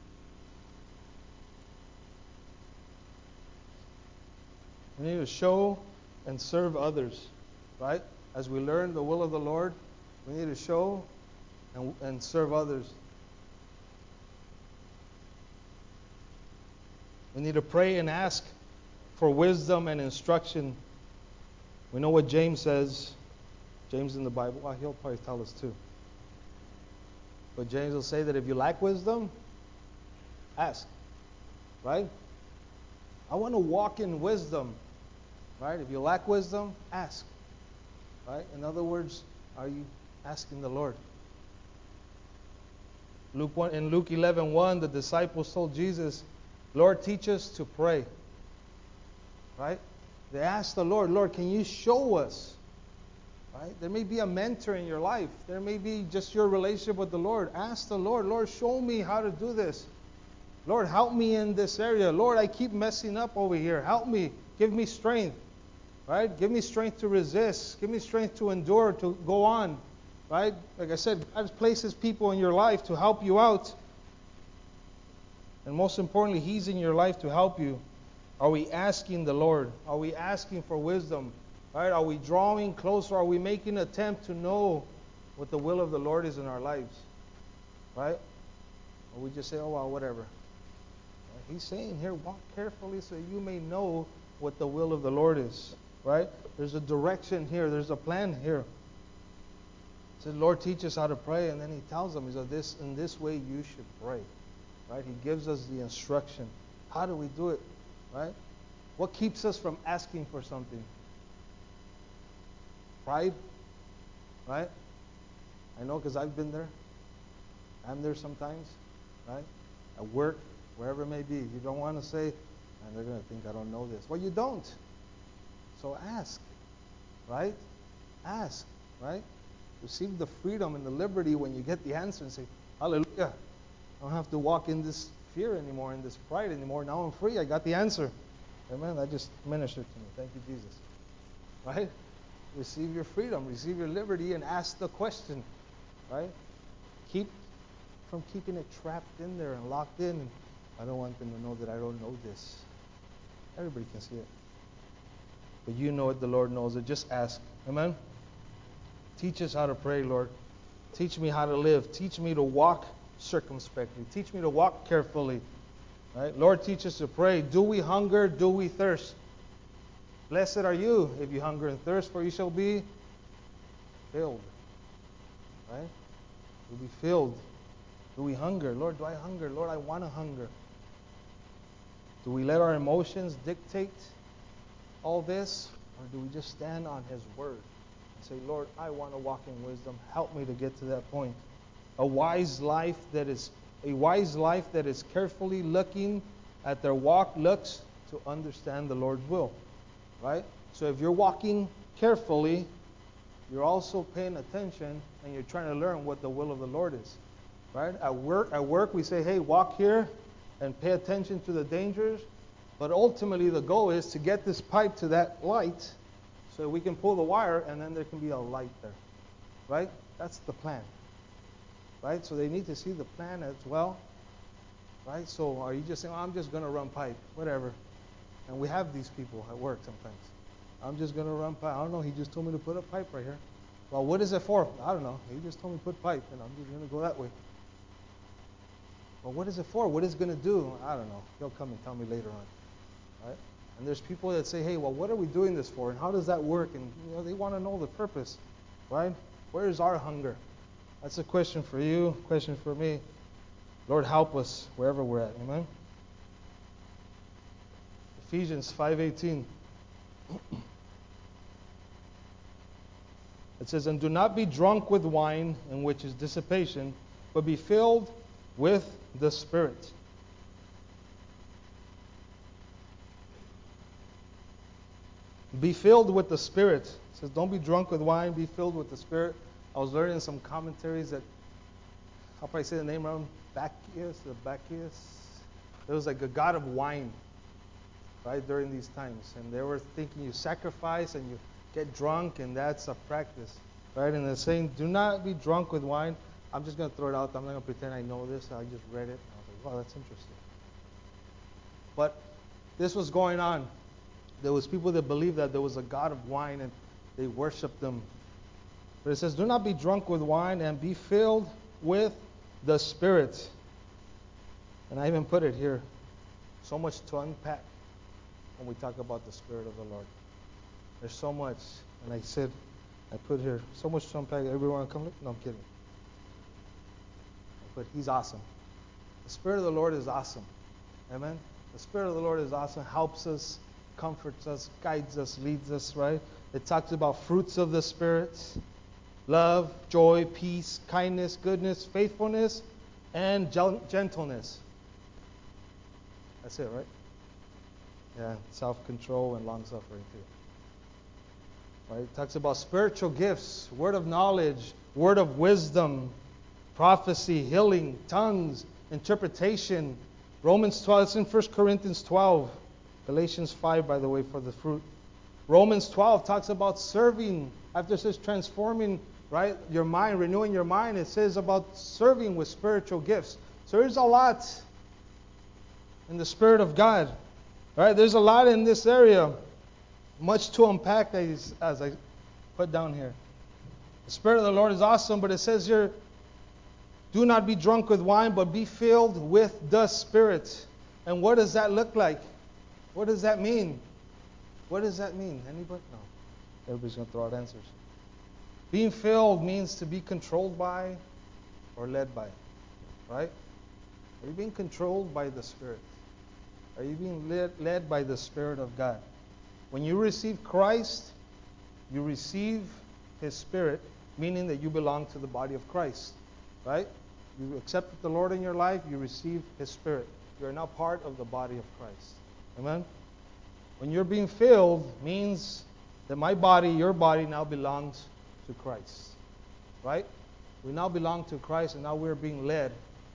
We need to show and serve others, right? As we learn the will of the Lord, we need to show and serve others. We need to pray and ask for wisdom and instruction. We know what James says. James in the Bible, well, he'll probably tell us too. But James will say that if you lack wisdom, ask. Right? I want to walk in wisdom. Right? If you lack wisdom, ask. Right? In other words, are you asking the Lord? In Luke 11:1, the disciples told Jesus, Lord, teach us to pray. Right? They asked the Lord, Lord, can you show us? Right? There may be a mentor in your life. There may be just your relationship with the Lord. Ask the Lord, Lord, show me how to do this. Lord, help me in this area. Lord, I keep messing up over here. Help me. Give me strength. Right? Give me strength to resist. Give me strength to endure, to go on. Right? Like I said, God places people in your life to help you out. And most importantly, He's in your life to help you. Are we asking the Lord? Are we asking for wisdom? Right? Are we drawing closer? Are we making an attempt to know what the will of the Lord is in our lives? Right? Or we just say, oh, well, whatever. Right? He's saying here, walk carefully so you may know what the will of the Lord is. Right? There's a direction here. There's a plan here. He said, Lord, teach us how to pray. And then He tells them, He said, in this way you should pray. Right? He gives us the instruction. How do we do it? Right? What keeps us from asking for something? Pride. Right? I know because I've been there. I'm there sometimes. Right? At work, wherever it may be. You don't want to say, and they're going to think I don't know this. Well, you don't. So ask. Right? Ask. Right? Receive the freedom and the liberty when you get the answer and say, hallelujah. I don't have to walk in this fear anymore, in this pride anymore. Now I'm free. I got the answer. Amen. That just ministered to me. Thank you, Jesus. Right? Receive your freedom. Receive your liberty and ask the question. Right? Keep from keeping it trapped in there and locked in. I don't want them to know that I don't know this. Everybody can see it. But you know it. The Lord knows it. Just ask. Amen. Teach us how to pray, Lord. Teach me how to live. Teach me to walk circumspectly. Teach me to walk carefully. Right? Lord, teach us to pray. Do we hunger? Do we thirst? Blessed are you if you hunger and thirst, for you shall be filled. Right? We'll be filled. Do we hunger? Lord, do I hunger? Lord, I want to hunger. Do we let our emotions dictate all this? Or do we just stand on His Word and say, Lord, I want to walk in wisdom. Help me to get to that point. A wise life that is carefully looking at their walk looks to understand the Lord's will. Right? So if you're walking carefully, you're also paying attention and you're trying to learn what the will of the Lord is. Right? At work we say, hey, walk here and pay attention to the dangers. But ultimately the goal is to get this pipe to that light so we can pull the wire and then there can be a light there. Right? That's the plan. Right? So they need to see the plan as well. Right? So are you just saying, I'm just going to run pipe, whatever. And we have these people at work sometimes. I'm just going to run pipe. I don't know. He just told me to put a pipe right here. Well, what is it for? I don't know. He just told me to put pipe, and I'm just going to go that way. Well, what is it for? What is it going to do? I don't know. He'll come and tell me later on. Right? And there's people that say, hey, well, what are we doing this for? And how does that work? And they want to know the purpose. Right? Where is our hunger? That's a question for you, question for me. Lord, help us wherever we're at. Amen? Ephesians 5:18. It says, and do not be drunk with wine, in which is dissipation, but be filled with the Spirit. Be filled with the Spirit. It says, don't be drunk with wine, be filled with the Spirit. I was learning some commentaries that, how probably say the name wrong, Bacchus. It was like a god of wine, right, during these times. And they were thinking you sacrifice and you get drunk, and that's a practice, right? And they're saying, do not be drunk with wine. I'm just going to throw it out. I'm not going to pretend I know this. I just read it. And I was like, wow, that's interesting. But this was going on. There was people that believed that there was a god of wine, and they worshiped them. But it says, do not be drunk with wine, and be filled with the Spirit. And I even put it here. So much to unpack when we talk about the Spirit of the Lord. There's so much. And I said, I put here, so much to unpack. Everyone come look? No, I'm kidding. But He's awesome. The Spirit of the Lord is awesome. Amen? The Spirit of the Lord is awesome. Helps us, comforts us, guides us, leads us, right? It talks about fruits of the Spirit. Love, joy, peace, kindness, goodness, faithfulness, and gentleness. That's it, right? Yeah, self-control and long-suffering too. Right? It talks about spiritual gifts, word of knowledge, word of wisdom, prophecy, healing, tongues, interpretation, Romans 12, it's in 1 Corinthians 12. Galatians 5, by the way, for the fruit. Romans 12 talks about serving. After it says transforming, right, your mind, renewing your mind, it says about serving with spiritual gifts. So there's a lot in the Spirit of God. Right? There's a lot in this area. Much to unpack as I put down here. The Spirit of the Lord is awesome, but it says here, do not be drunk with wine, but be filled with the Spirit. And what does that look like? What does that mean? What does that mean? Anybody? No. Everybody's going to throw out answers. Being filled means to be controlled by or led by. Right? Are you being controlled by the Spirit? Are you being led by the Spirit of God? When you receive Christ, you receive His Spirit, meaning that you belong to the body of Christ. Right? You accepted the Lord in your life, you receive His Spirit. You are now part of the body of Christ. Amen? When you're being filled, means that my body, your body, now belongs to Christ. Right? We now belong to Christ, and now we're being led.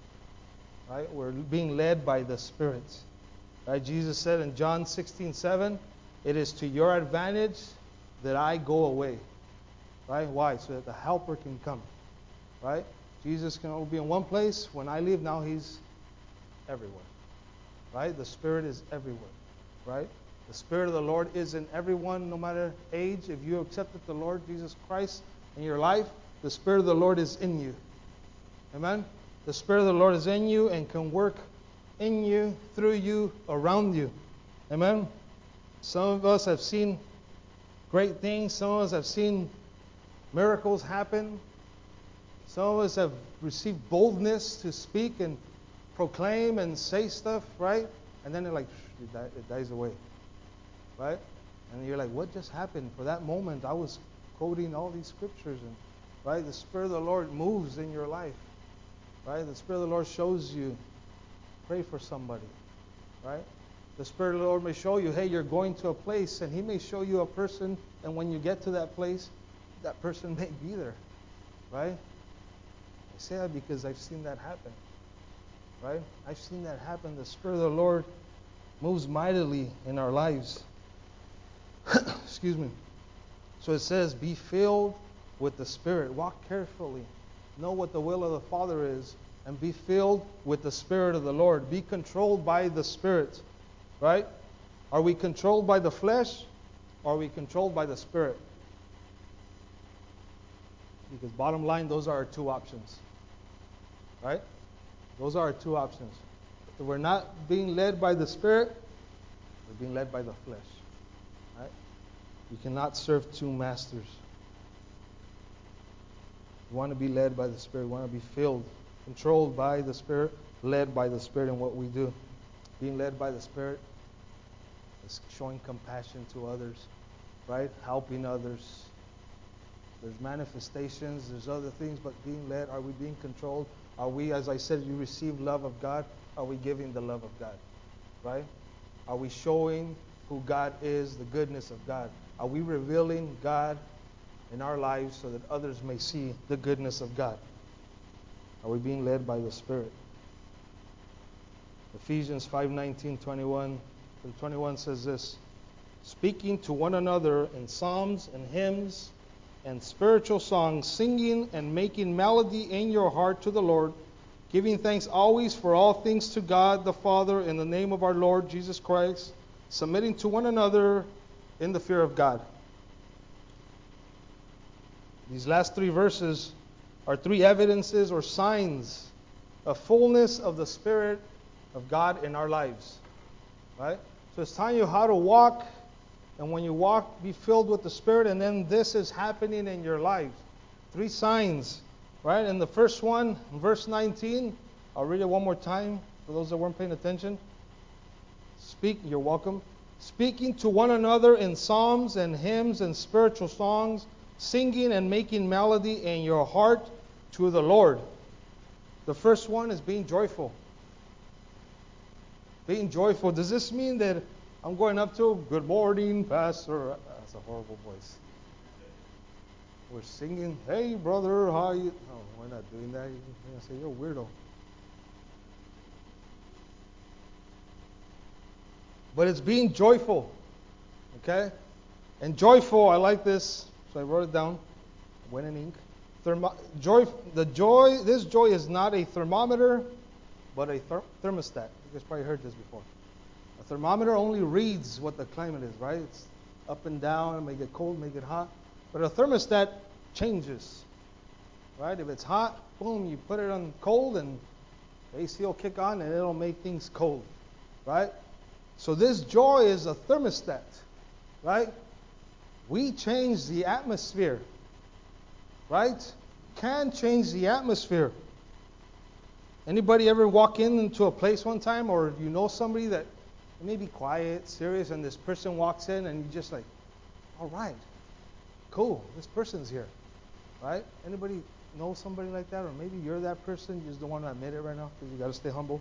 Right? We're being led by the Spirit. Right? Jesus said in John 16:7, it is to your advantage that I go away. Right? Why? So that the Helper can come. Right? Jesus can only be in one place. When I leave, now He's everywhere. Right? The Spirit is everywhere. Right? The Spirit of the Lord is in everyone, no matter age. If you accepted the Lord Jesus Christ in your life, the Spirit of the Lord is in you. Amen? The Spirit of the Lord is in you and can work in you, through you, around you. Amen? Some of us have seen great things. Some of us have seen miracles happen. Some of us have received boldness to speak and proclaim and say stuff, right? And then it dies away. Right? And you're like, what just happened? For that moment, I was quoting all these scriptures, and right, the Spirit of the Lord moves in your life. Right? The Spirit of the Lord shows you, pray for somebody. Right? The Spirit of the Lord may show you, hey, you're going to a place, and He may show you a person, and when you get to that place, that person may be there. Right? I say that because I've seen that happen. Right? I've seen that happen. The Spirit of the Lord moves mightily in our lives. Excuse me. So it says, be filled with the Spirit. Walk carefully. Know what the will of the Father is. And be filled with the Spirit of the Lord. Be controlled by the Spirit. Right? Are we controlled by the flesh? Or are we controlled by the Spirit? Because bottom line, those are our two options. Right? Those are our two options. If we're not being led by the Spirit, we're being led by the flesh. Right? You cannot serve two masters. You want to be led by the Spirit. You want to be filled, controlled by the Spirit, led by the Spirit in what we do. Being led by the Spirit is showing compassion to others, right? Helping others. There's manifestations, there's other things, but being led, are we being controlled? Are we, as I said, you receive love of God? Are we giving the love of God? Right? Are we showing who God is, the goodness of God? Are we revealing God in our lives so that others may see the goodness of God? Are we being led by the Spirit? Ephesians 5:19-21 through 21 says this, speaking to one another in psalms and hymns and spiritual songs, singing and making melody in your heart to the Lord, giving thanks always for all things to God the Father in the name of our Lord Jesus Christ, submitting to one another in the fear of God. These last three verses are three evidences or signs of fullness of the Spirit of God in our lives. Right? So it's telling you how to walk, and when you walk, be filled with the Spirit, and then this is happening in your life. Three signs. Right? And the first one, verse 19, I'll read it one more time for those that weren't paying attention. You're welcome. Speaking to one another in psalms and hymns and spiritual songs, singing and making melody in your heart to the Lord. The first one is being joyful. Being joyful. Does this mean that I'm going up to, good morning, Pastor? That's a horrible voice. We're singing, hey, brother, how you? No, we're not doing that. You're going to say, you're a weirdo. But it's being joyful. Okay? And joyful, I like this. So I wrote it down. Went in ink. This joy is not a thermometer, but a thermostat. You guys probably heard this before. A thermometer only reads what the climate is, right? It's up and down, it may get cold, may get hot. But a thermostat changes, right? If it's hot, boom, you put it on cold and the AC will kick on and it'll make things cold, right? So this joy is a thermostat, right? We change the atmosphere, right? Can change the atmosphere. Anybody ever walk into a place one time, or you know somebody that may be quiet, serious, and this person walks in and you're just like, all right, cool, this person's here, right? Anybody know somebody like that? Or maybe you're that person, you just don't want to admit it right now because you got to stay humble.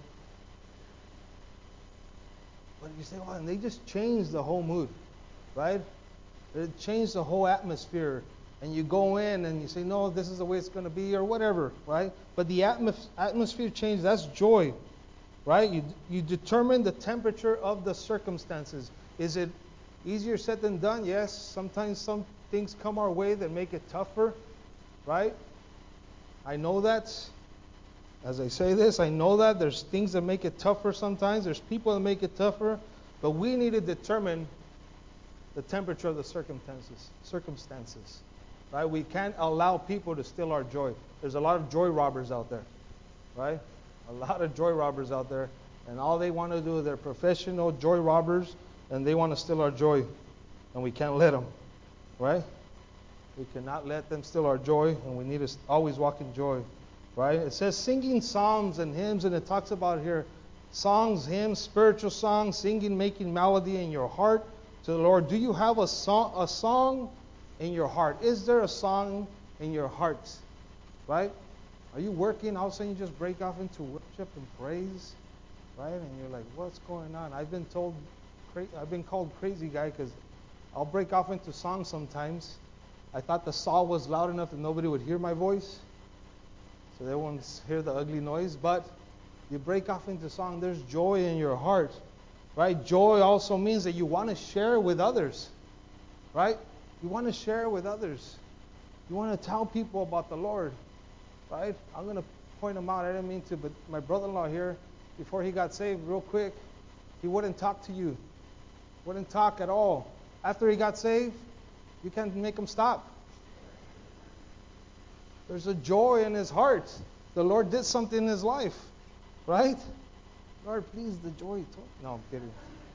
But you say, oh, and they just changed the whole mood, right? It changed the whole atmosphere. And you go in and you say, no, this is the way it's going to be, or whatever, right? But the atmosphere change, that's joy, right? You determine the temperature of the circumstances. Is it easier said than done? Yes. Sometimes some things come our way that make it tougher, right? I know that. As I say this, I know that there's things that make it tougher sometimes. There's people that make it tougher. But we need to determine the temperature of the circumstances. Right? We can't allow people to steal our joy. There's a lot of joy robbers out there. Right? A lot of joy robbers out there. And all they want to do, they're professional joy robbers, and they want to steal our joy. And we can't let them. Right? We cannot let them steal our joy, and we need to always walk in joy. Right? It says singing psalms and hymns, and it talks about here songs, hymns, spiritual songs, singing, making melody in your heart to the Lord. Do you have a song in your heart? Is there a song in your heart? Right? Are you working? All of a sudden you just break off into worship and praise, right? And you're like, what's going on? I've been called crazy guy because I'll break off into songs sometimes. I thought the saw was loud enough that nobody would hear my voice, so they won't hear the ugly noise. But you break off into song. There's joy in your heart, right? Joy also means that you want to share with others, right? You want to share with others. You want to tell people about the Lord, right? I'm going to point him out. I didn't mean to, but my brother-in-law here, before he got saved, real quick, he wouldn't talk to you. Wouldn't talk at all. After he got saved, you can't make him stop. There's a joy in his heart. The Lord did something in his life, right? Lord, please, the joy. No, I'm kidding.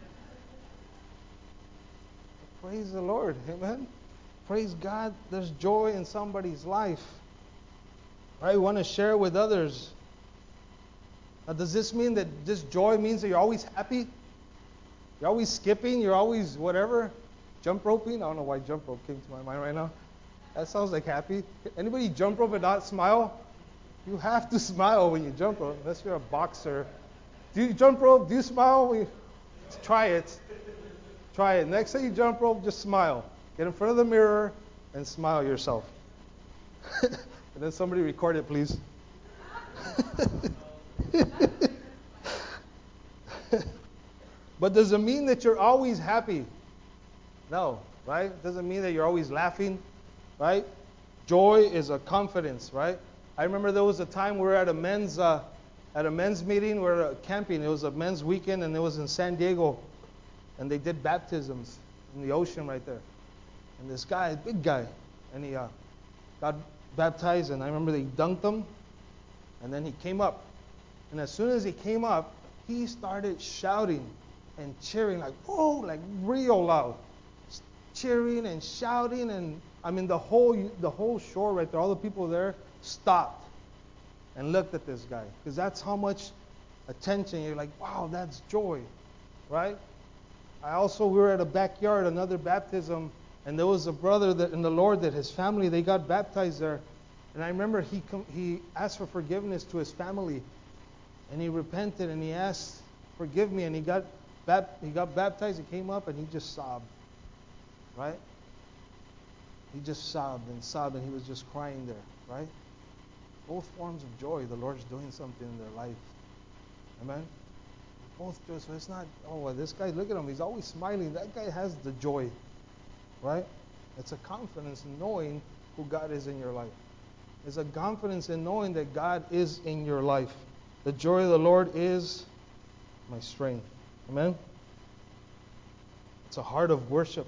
Praise the Lord. Amen. Praise God. There's joy in somebody's life. Right? We want to share with others. Now, does this mean that this joy means that you're always happy? You're always skipping? You're always whatever? Jump roping? I don't know why jump rope came to my mind right now. That sounds like happy. Anybody jump rope and not smile? You have to smile when you jump rope, unless you're a boxer. Do you jump rope? Do you smile? Try it. Try it. Next time you jump rope, just smile. Get in front of the mirror and smile yourself. And then somebody record it, please. But does it mean that you're always happy? No, right? Doesn't mean that you're always laughing, right? Joy is a confidence, right? I remember there was a time we were at a men's meeting. We were camping. It was a men's weekend, and it was in San Diego, and they did baptisms in the ocean right there. And this guy, big guy, and he got baptized, and I remember they dunked him, and then he came up. And as soon as he came up, he started shouting and cheering like, whoa, like real loud. Cheering and shouting, and I mean the whole shore right there, all the people there stopped and looked at this guy. Because that's how much attention. You're like, wow, that's joy, right? We were at a backyard, another baptism, and there was a brother that in the Lord that his family, they got baptized there. And I remember he asked for forgiveness to his family, and he repented and he asked, forgive me, and he got baptized. He came up and he just sobbed, right? He just sobbed, and he was just crying there, right? Both forms of joy. The Lord's doing something in their life. Amen? both joy. So it's not, oh, well, this guy, look at him. He's always smiling. That guy has the joy, right? It's a confidence in knowing who God is in your life. It's a confidence in knowing that God is in your life. The joy of the Lord is my strength. Amen? It's a heart of worship.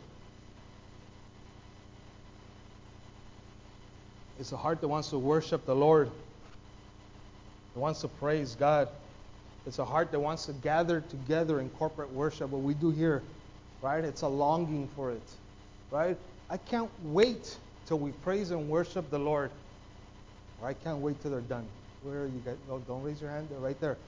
It's a heart that wants to worship the Lord. It wants to praise God. It's a heart that wants to gather together in corporate worship, what we do here, right? It's a longing for it, right? I can't wait till we praise and worship the Lord. Or I can't wait till they're done. Where are you guys? Oh, don't raise your hand. They're right there.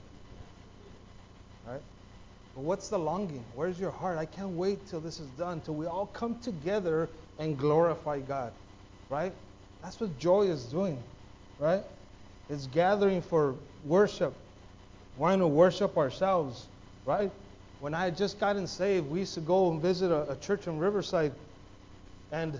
Right? But what's the longing? Where's your heart? I can't wait till this is done, till we all come together and glorify God. Right? That's what joy is doing. Right? It's gathering for worship. Wanting to worship ourselves. Right? When I had just gotten saved, we used to go and visit a church in Riverside. And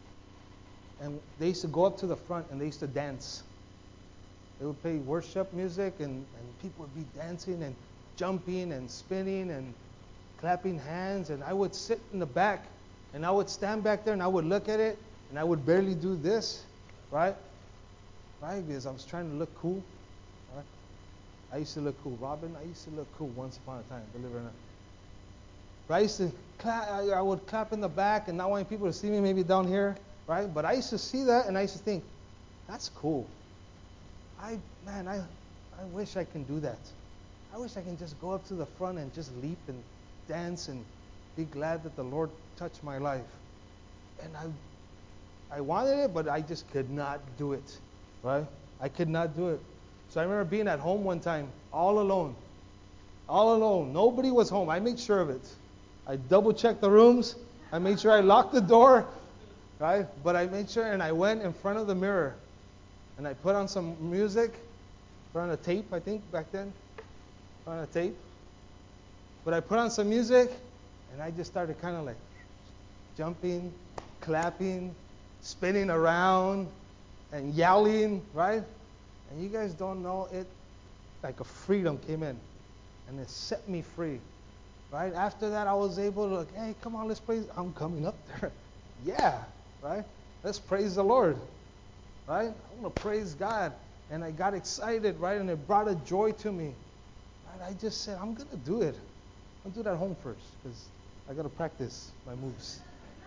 they used to go up to the front and they used to dance. They would play worship music and people would be dancing and jumping and spinning and clapping hands. And I would sit in the back and I would stand back there and I would look at it and I would barely do this, right? Right? Because I was trying to look cool. Right? I used to look cool. Robin, I used to look cool once upon a time, believe it or not. But I used to clap, I would clap in the back and not wanting people to see me maybe down here, right? But I used to see that and I used to think, that's cool. I wish I can do that. I wish I can just go up to the front and just leap and dance and be glad that the Lord touched my life. And I wanted it, but I just could not do it, right? I could not do it. So I remember being at home one time, all alone. All alone. Nobody was home. I made sure of it. I double-checked the rooms. I made sure I locked the door, right? But I made sure, and I went in front of the mirror. And I put on some music, put on a tape, I think, back then. Put on a tape. But I put on some music, and I just started kind of like jumping, clapping, spinning around, and yelling, right? And you guys don't know it, like a freedom came in. And it set me free, right? After that, I was able to, like, hey, come on, let's praise. I'm coming up there. Yeah, right? Let's praise the Lord. Right? I want to praise God. And I got excited, right? And it brought a joy to me. Right? I just said, I'm going to do it. I'll do it at home first because I got to practice my moves.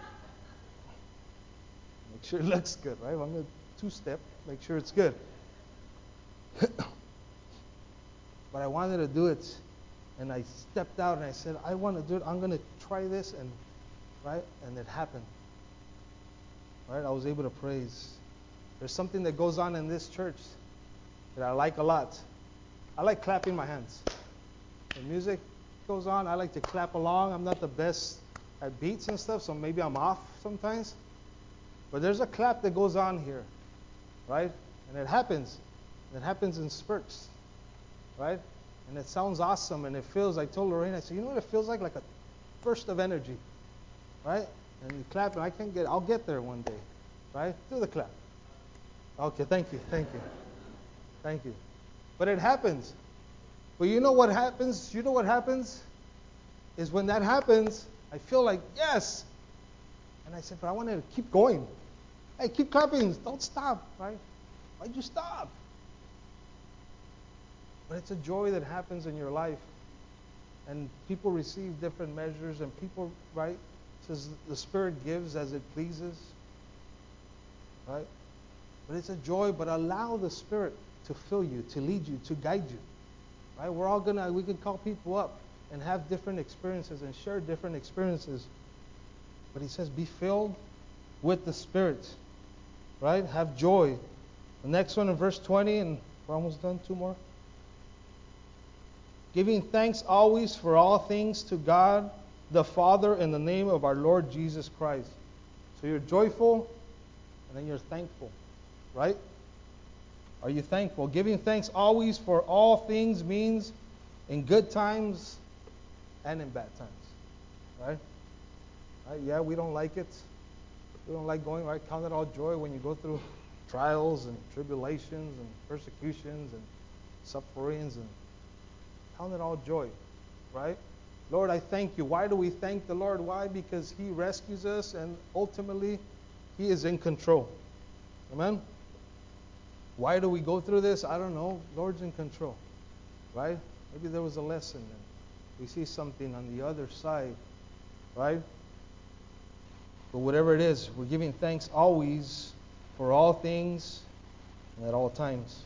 Make sure it looks good, right? I'm going to two-step, make sure it's good. But I wanted to do it. And I stepped out and I said, I want to do it. I'm going to try this. And right? And it happened. Right? I was able to praise. There's something that goes on in this church that I like a lot. I like clapping my hands. The music goes on, I like to clap along. I'm not the best at beats and stuff, so maybe I'm off sometimes. But there's a clap that goes on here, right? And it happens. It happens in spurts, right? And it sounds awesome, and it feels, I told Lorraine, I said, you know what it feels like? Like a burst of energy, right? And you clap, and I'll get there one day, right? Do the clap. Okay, thank you. Thank you. But it happens. But you know what happens? You know what happens? Is when that happens, I feel like, yes. And I said, but I want to keep going. Hey, keep clapping. Don't stop, right? Why'd you stop? But it's a joy that happens in your life. And people receive different measures, and people, right? It says the Spirit gives as it pleases, right? But it's a joy, but allow the Spirit to fill you, to lead you, to guide you. Right? We can call people up and have different experiences and share different experiences. But he says, be filled with the Spirit. Right? Have joy. The next one in verse 20, and we're almost done, 2 more. Giving thanks always for all things to God the Father in the name of our Lord Jesus Christ. So you're joyful, and then you're thankful. Right? Are you thankful? Giving thanks always for all things means in good times and in bad times. Right? Right? Yeah, we don't like it. We don't like going, right? Count it all joy when you go through trials and tribulations and persecutions and sufferings, and count it all joy. right? Lord, I thank you. Why do we thank the Lord? Why? Because He rescues us and ultimately He is in control. Amen? Why do we go through this? I don't know. Lord's in control, right? Maybe there was a lesson and we see something on the other side, right? But whatever it is, we're giving thanks always for all things and at all times.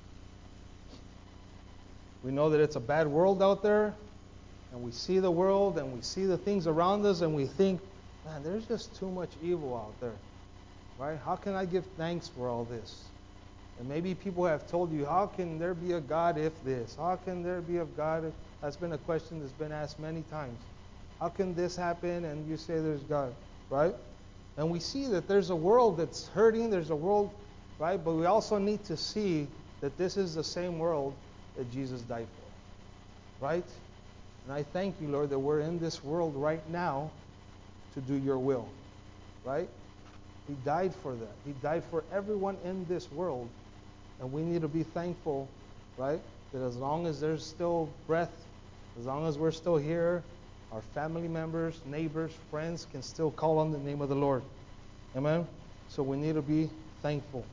We know that it's a bad world out there, and we see the world and we see the things around us and we think, man, there's just too much evil out there, right? How can I give thanks for all this? And maybe people have told you, how can there be a God if this? How can there be a God if... That's been a question that's been asked many times. How can this happen and you say there's God, right? And we see that there's a world that's hurting, there's a world, right? But we also need to see that this is the same world that Jesus died for, right? And I thank you, Lord, that we're in this world right now to do your will, right? He died for that. He died for everyone in this world. And we need to be thankful, right? That as long as there's still breath, as long as we're still here, our family members, neighbors, friends can still call on the name of the Lord. Amen? So we need to be thankful.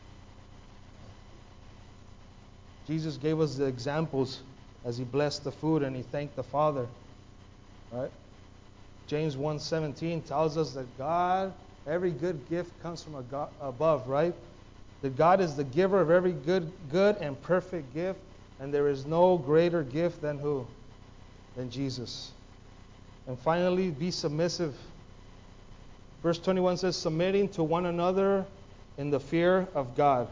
Jesus gave us the examples as He blessed the food and He thanked the Father. Right? James 1:17 tells us that God, every good gift comes from above, right? That God is the giver of every good and perfect gift, and there is no greater gift than who? Than Jesus. And finally, be submissive. Verse 21 says, submitting to one another in the fear of God.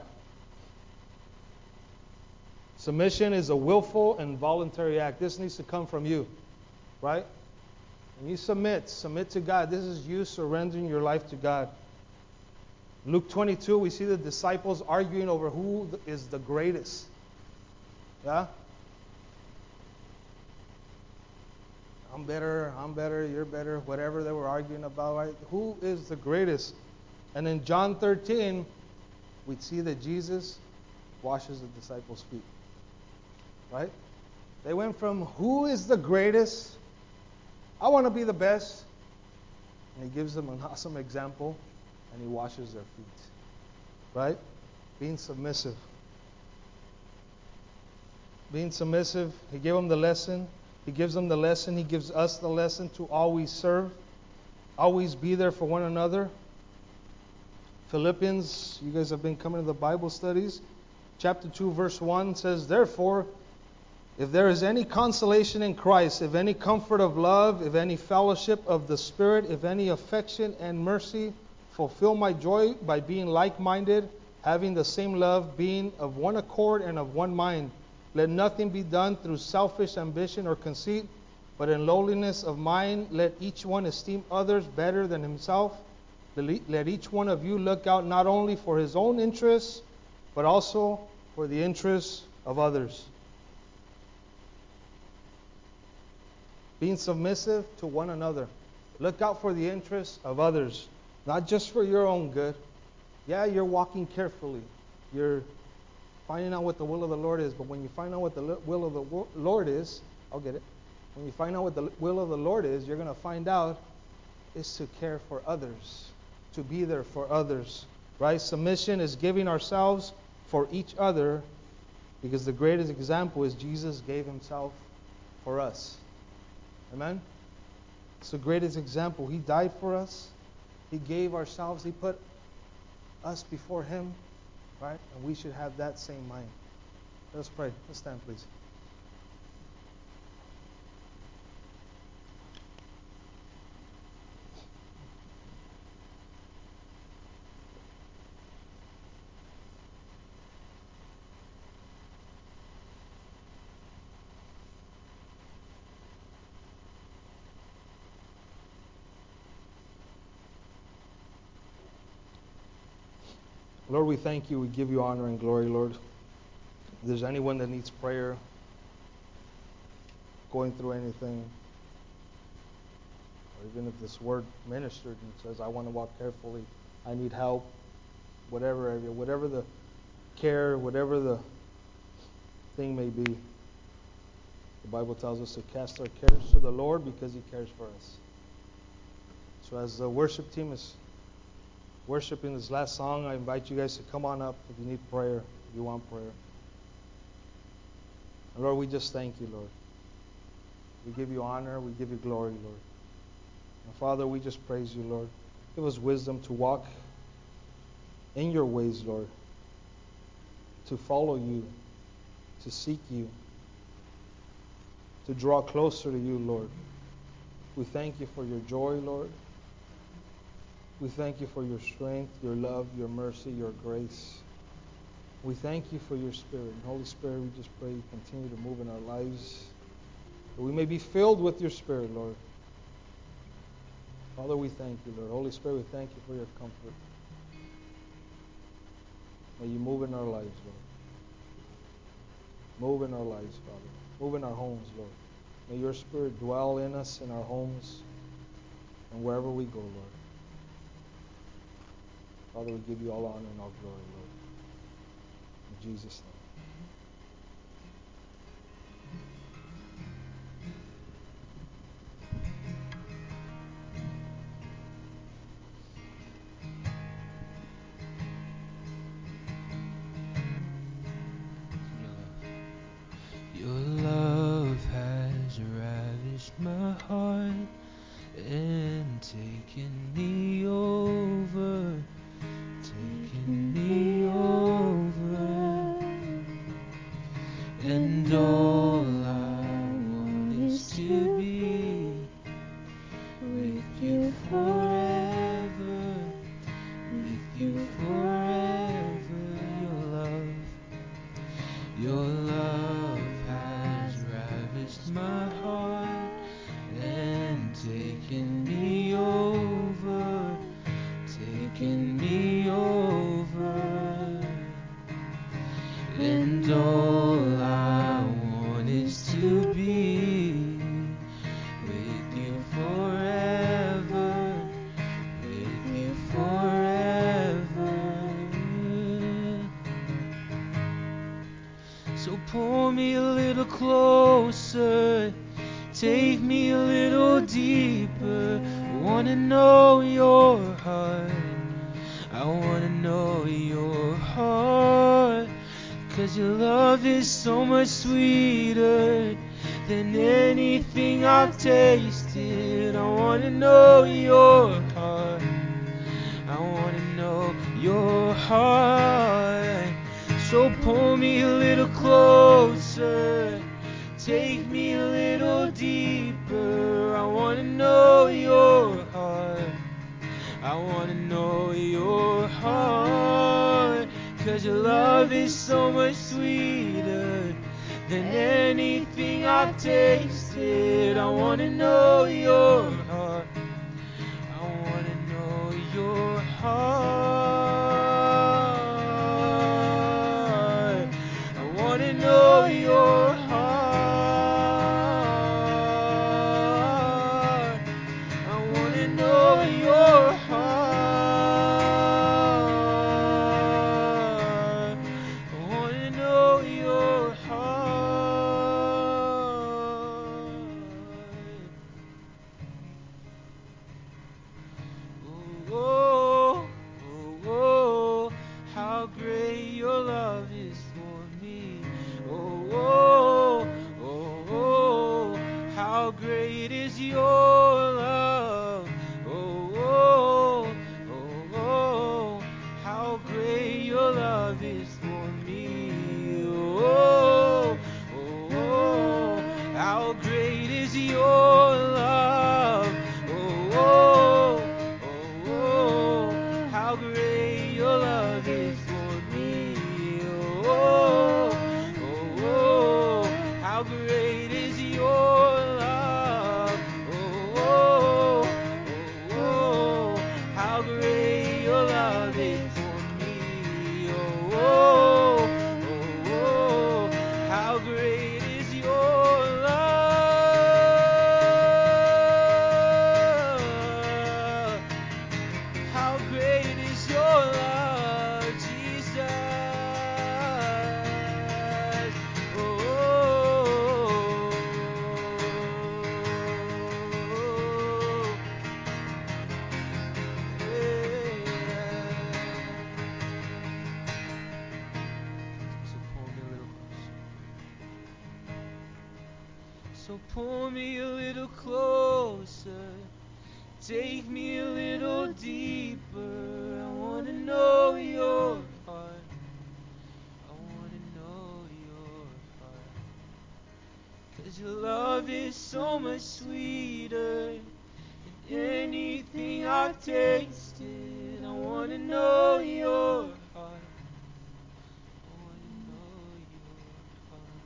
Submission is a willful and voluntary act. This needs to come from you, right? When you submit to God. This is you surrendering your life to God. Luke 22, we see the disciples arguing over who is the greatest. Yeah? I'm better, you're better, whatever they were arguing about, right? Who is the greatest? And in John 13, we see that Jesus washes the disciples' feet. Right? They went from who is the greatest? I want to be the best. And He gives them an awesome example and He washes their feet. Right? Being submissive. Being submissive. He gave them the lesson. He gives them the lesson. He gives us the lesson to always serve. Always be there for one another. Philippians, you guys have been coming to the Bible studies. Chapter 2, verse 1 says, therefore, if there is any consolation in Christ, if any comfort of love, if any fellowship of the Spirit, if any affection and mercy, fulfill my joy by being like-minded, having the same love, being of one accord and of one mind. Let nothing be done through selfish ambition or conceit, but in lowliness of mind, let each one esteem others better than himself. Let each one of you look out not only for his own interests, but also for the interests of others. Being submissive to one another. Look out for the interests of others, not just for your own good. Yeah, you're walking carefully. You're finding out what the will of the Lord is. But when you find out what the will of the Lord is, I'll get it. When you find out what the will of the Lord is, you're going to find out is to care for others, to be there for others. Right? Submission is giving ourselves for each other, because the greatest example is Jesus gave Himself for us. Amen? It's the greatest example. He died for us. He gave ourselves. He put us before Him. Right? And we should have that same mind. Let us pray. Let's stand, please. Lord, we thank you. We give you honor and glory, Lord. If there's anyone that needs prayer, going through anything, or even if this word ministered and says, I want to walk carefully, I need help, whatever area, whatever the care, whatever the thing may be, The Bible tells us to cast our cares to the Lord because He cares for us. So as the worship team is worshiping this last song, I invite you guys to come on up if you need prayer, if you want prayer. And Lord, we just thank you, Lord. We give you honor, we give you glory, Lord. And Father, we just praise you, Lord. Give us wisdom to walk in your ways, Lord. To follow you, to seek you, to draw closer to you, Lord. We thank you for your joy, Lord. We thank you for your strength, your love, your mercy, your grace. We thank you for your Spirit. And Holy Spirit, we just pray you continue to move in our lives, that we may be filled with your Spirit, Lord. Father, we thank you, Lord. Holy Spirit, we thank you for your comfort. May you move in our lives, Lord. Move in our lives, Father. Move in our homes, Lord. May your Spirit dwell in us, in our homes, and wherever we go, Lord. Father, we give you all honor and all glory, Lord. In Jesus' name. Your love has ravished my heart and taken me over, taken me over, and all I want is to be with you forever, with you forever. Your love has ravished my heart and taken me over, taken me over, and all I want is to be with you forever, with you forever. So pull me a little closer, take me a little deeper. I wanna know your heart, I wanna know your heart, 'cause your love is so much sweeter than anything I've tasted. I wanna know your heart, I wanna know your heart. So pull me a little closer, take me a little deeper. I wanna know your heart, I wanna know your heart, 'cause your love is so much sweeter than anything I've tasted. I wanna know your heart, I wanna know your heart, I wanna know your heart, I wanna know your heart, I wanna know your heart. Oh, So pull me a little closer, take me a little deeper. I want to know your heart. I want to know your heart. 'Cause your love is so much sweeter than anything I've tasted. I want to know your heart. I want to know your heart.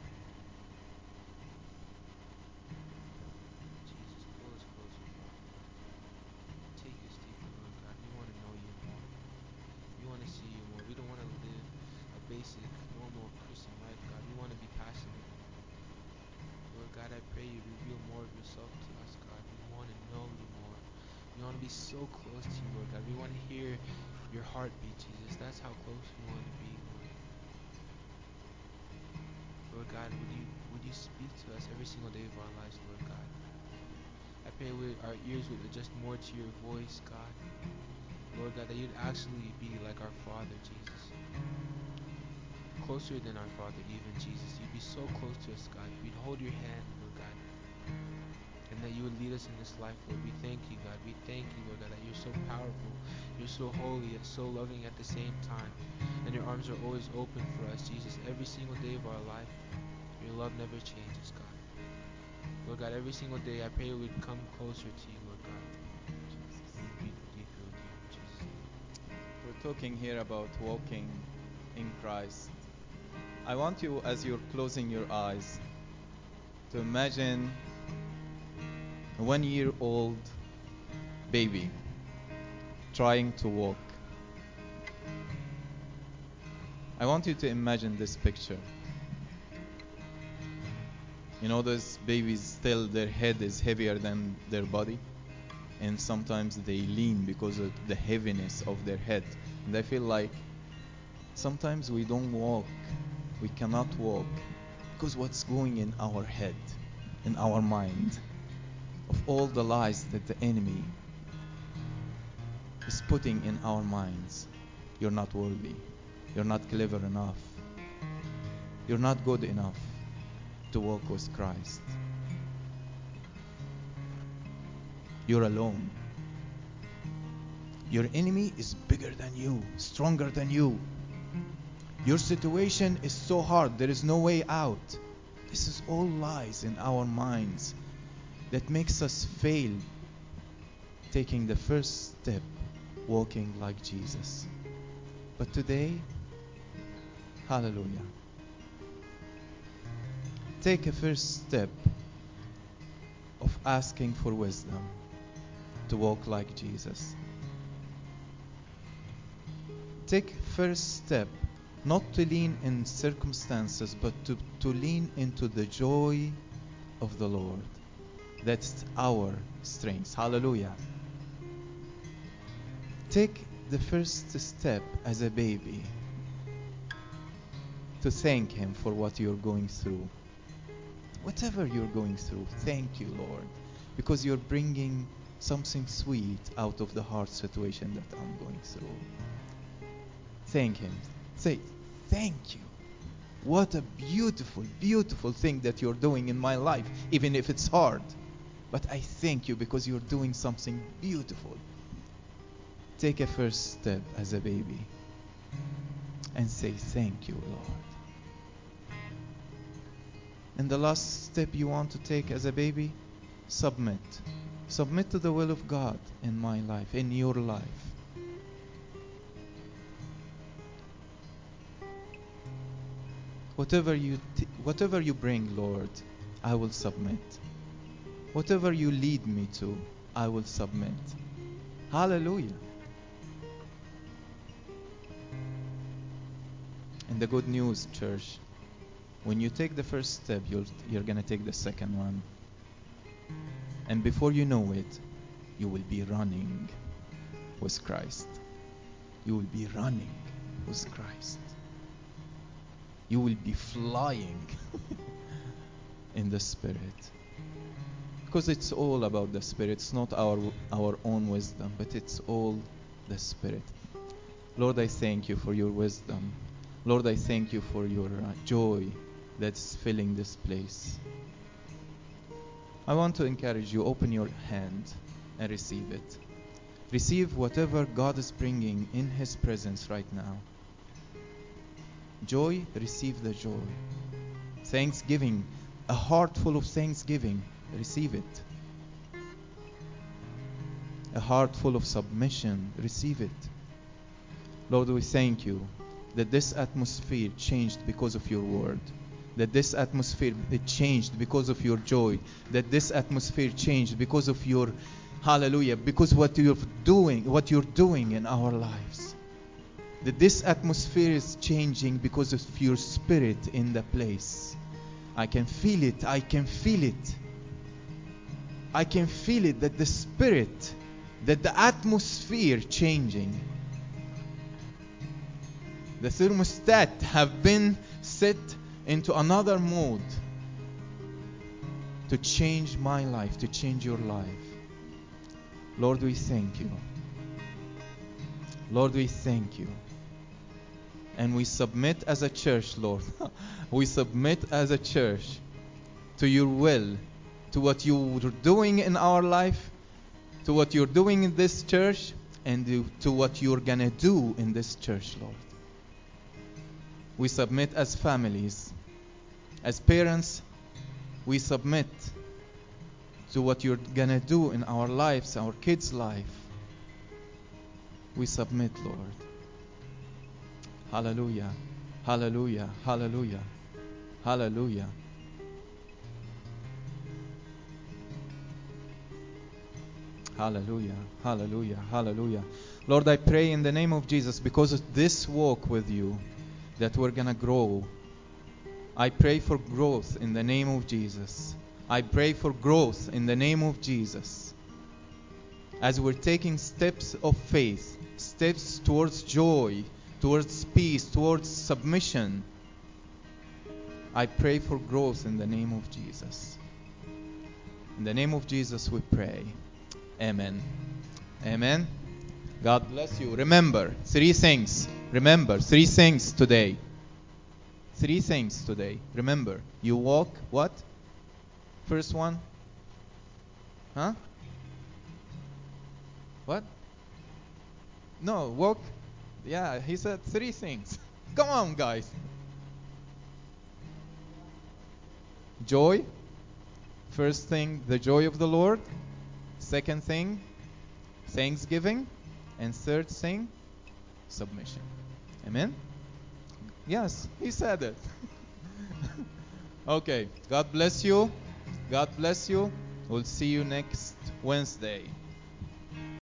Jesus, pull us closer, Father God. Take us deeper, Lord God. We want to know you more. We want to see you more. We don't want to live a basic, normal Christian life, God. We want to be passionate. Lord God, I pray you reveal more of yourself to us, God. We want to know you more. We want to be so close to you, Lord God. We want to hear your heartbeat, Jesus. That's how close we want to be, Lord. Lord God, would you speak to us every single day of our lives, Lord God? I pray our ears would adjust more to your voice, God. Lord God, that you'd actually be like our Father, Jesus. Closer than our Father, even, Jesus. You'd be so close to us, God. We'd hold your hand, Lord God. And that you would lead us in this life, Lord. We thank you, God. We thank you, Lord God, that you're so powerful. You're so holy and so loving at the same time. And your arms are always open for us, Jesus, every single day of our life. Your love never changes, God. Lord God, every single day I pray we'd come closer to you, Lord God. We'd be deeper with you, in Jesus' name. We're talking here about walking in Christ. I want you, as you're closing your eyes, to imagine a 1-year-old baby trying to walk. I want you to imagine this picture. You know, those babies, still their head is heavier than their body, and sometimes they lean because of the heaviness of their head. And I feel like sometimes we don't walk, we cannot walk, because what's going in our head, in our mind, of all the lies that the enemy is putting in our minds. You're not worthy, you're not clever enough, you're not good enough to walk with Christ. You're alone. Your enemy is bigger than you, stronger than you. Your situation is so hard, there is no way out. This is all lies in our minds that makes us fail taking the first step, walking like Jesus. But today, hallelujah, take a first step of asking for wisdom to walk like Jesus. Take first step not to lean in circumstances, but to lean into the joy of the Lord. That's our strength. Hallelujah. Take the first step as a baby to thank Him for what you're going through. Whatever you're going through, thank you, Lord, because you're bringing something sweet out of the hard situation that I'm going through. Thank Him. Say, thank you. What a beautiful, beautiful thing that you're doing in my life, even if it's hard. But I thank you because you're doing something beautiful. Take a first step as a baby and say, thank you, Lord. And the last step you want to take as a baby, submit. Submit to the will of God in my life, in your life. Whatever you bring, Lord, I will submit. Whatever you lead me to, I will submit. Hallelujah. And the good news, church, when you take the first step, you're going to take the second one. And before you know it, you will be running with Christ. You will be running with Christ. You will be flying in the Spirit. Because it's all about the Spirit. It's not our own wisdom, but it's all the Spirit. Lord, I thank you for your wisdom. Lord, I thank you for your joy that's filling this place. I want to encourage you, open your hand and receive it. Receive whatever God is bringing in His presence right now. Joy, receive the joy. Thanksgiving, a heart full of thanksgiving, receive it. A heart full of submission, receive it. Lord, we thank you that this atmosphere changed because of your word. That this atmosphere, it changed because of your joy. That this atmosphere changed because of your, hallelujah, because what you're doing in our lives. That this atmosphere is changing because of your spirit in the place. I can feel it. I can feel it. I can feel it, that the spirit, that the atmosphere changing. The thermostat have been set into another mode to change my life, to change your life. Lord, we thank you. Lord, we thank you. And we submit as a church, Lord. We submit as a church to your will, to what you're doing in our life, to what you're doing in this church, and to what you're going to do in this church, Lord. We submit as families, as parents, we submit to what you're going to do in our lives, our kids' life. We submit, Lord. Hallelujah, hallelujah, hallelujah, hallelujah. Hallelujah, hallelujah, hallelujah. Lord, I pray in the name of Jesus, because of this walk with you, that we're going to grow. I pray for growth in the name of Jesus. I pray for growth in the name of Jesus. As we're taking steps of faith, steps towards joy, towards peace, towards submission, I pray for growth in the name of Jesus. In the name of Jesus we pray. Amen. Amen. God bless you. Remember, 3 things. Remember, 3 things today. 3 things today. Remember, you walk, what? First one? Huh? What? No, walk. Yeah, he said 3 things. Come on, guys. Joy. First thing, the joy of the Lord. Second thing, thanksgiving. And third thing, submission. Amen? Yes, he said it. Okay, God bless you. God bless you. We'll see you next Wednesday.